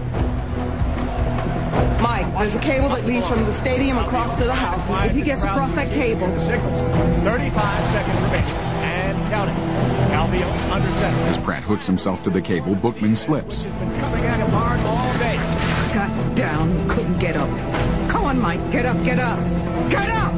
Mike, there's a cable that leads from the stadium across to the house. If he gets across that cable... thirty-five seconds remaining. And counting. Calvillo under center. As Pratt hooks himself to the cable, Bookman slips. Coming at him hard all day. Got down, couldn't get up. Come on, Mike, get up, get up. Get up!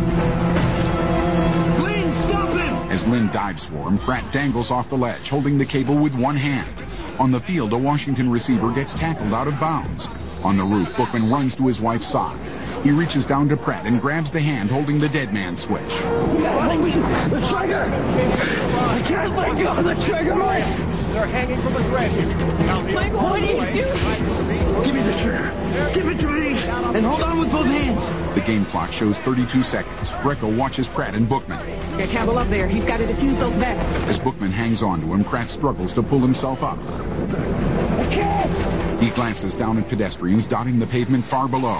Lynn, stop him! As Lynn dives for him, Pratt dangles off the ledge, holding the cable with one hand. On the field, a Washington receiver gets tackled out of bounds. On the roof, Bookman runs to his wife's side. He reaches down to Pratt and grabs the hand holding the dead man switch. The trigger! I can't let go of the trigger, Mike! They're hanging from a thread here. Mike, what are you doing? Give me the trigger. Give it to me. And hold on with both hands. The game clock shows thirty-two seconds. Greco watches Pratt and Bookman. Get Campbell up there. He's got to defuse those vests. As Bookman hangs on to him, Pratt struggles to pull himself up. I can't. He glances down at pedestrians dotting the pavement far below.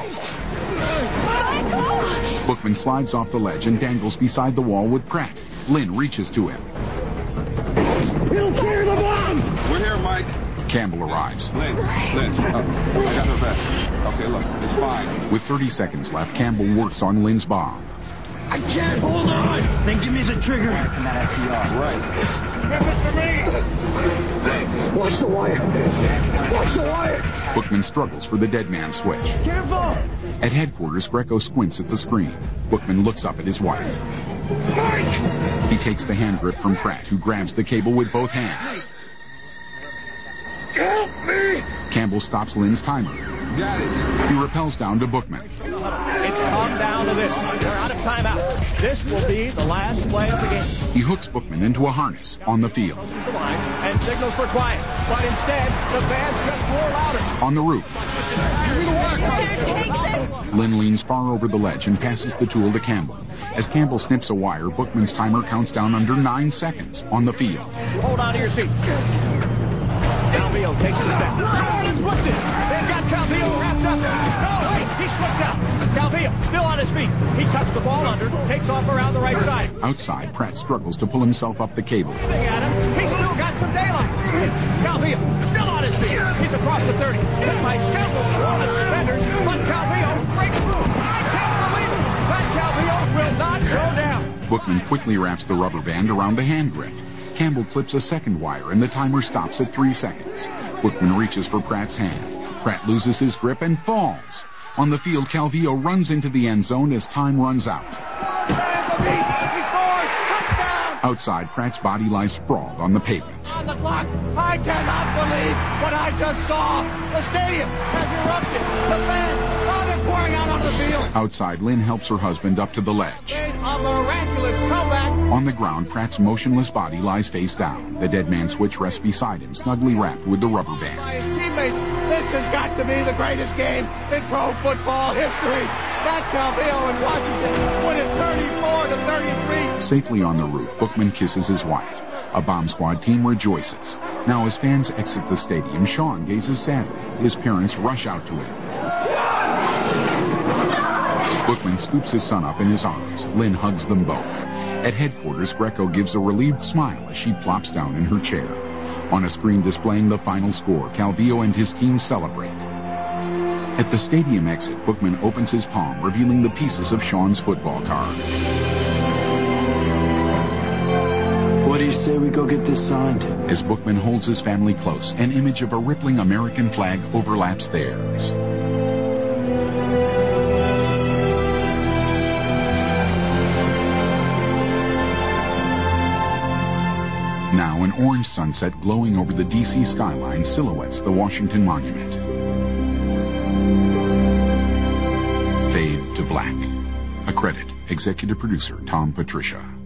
Bookman slides off the ledge and dangles beside the wall with Pratt. Lynn reaches to him. It'll carry the bomb! We're here, Mike. Campbell arrives. Lynn, Lynn, uh, I got her vest. Okay, look, it's fine. With thirty seconds left, Campbell works on Lynn's bomb. I can't hold on! Then give me the trigger. And that S C R. Right. Watch the wire. Watch the wire. Bookman struggles for the dead man switch. Careful! At headquarters, Greco squints at the screen. Bookman looks up at his wife. Mike! He takes the hand grip from Pratt, who grabs the cable with both hands. Help me! Campbell stops Lynn's timer. Got it. He rappels down to Bookman. It's come down to this. We're out of timeout. This will be the last play of the game. He hooks Bookman into a harness on the field. And signals for quiet. But instead, the fans just roar louder. On the roof, Lynn leans far over the ledge and passes the tool to Campbell. As Campbell snips a wire, Bookman's timer counts down under nine seconds on the field. Hold on to your seat. Calvillo takes it a step. Orleans puts it. They've got Calvillo wrapped up. No, wait, he slips out. Calvillo still on his feet. He tucks the ball under, takes off around the right side. Outside, Pratt struggles to pull himself up the cable. Looking at him, he's still got some daylight. Calvillo still on his feet. He's across the thirty. Set by several Orleans defenders, but Calvillo breaks through. I can't believe it. But Calvillo will not go down. Bookman quickly wraps the rubber band around the hand grip. Campbell clips a second wire, and the timer stops at three seconds. Bookman reaches for Pratt's hand. Pratt loses his grip and falls. On the field, Calvillo runs into the end zone as time runs out. He scores! Touchdown! Outside, Pratt's body lies sprawled on the pavement. On the clock, I cannot believe what I just saw. The stadium has erupted. The fans, oh, they're pouring out onto the field. Outside, Lynn helps her husband up to the ledge. Made a miraculous comeback. On the ground, Pratt's motionless body lies face down. The dead man switch rests beside him, snugly wrapped with the rubber band. By his teammates, this has got to be the greatest game in pro football history. that, Calvillo and Washington win it thirty-four to thirty-three. Safely on the route, Bookman kisses his wife. A bomb squad team rejoices. Now as fans exit the stadium, Sean gazes sadly. His parents rush out to him. Bookman scoops his son up in his arms. Lynn hugs them both. At headquarters, Greco gives a relieved smile as she plops down in her chair. On a screen displaying the final score, Calvillo and his team celebrate. At the stadium exit, Bookman opens his palm, revealing the pieces of Sean's football card. What do you say we go get this signed? As Bookman holds his family close, an image of a rippling American flag overlaps theirs. Now an orange sunset glowing over the D C skyline silhouettes the Washington Monument. Fade to black. A credit. Executive producer Tom Patricia.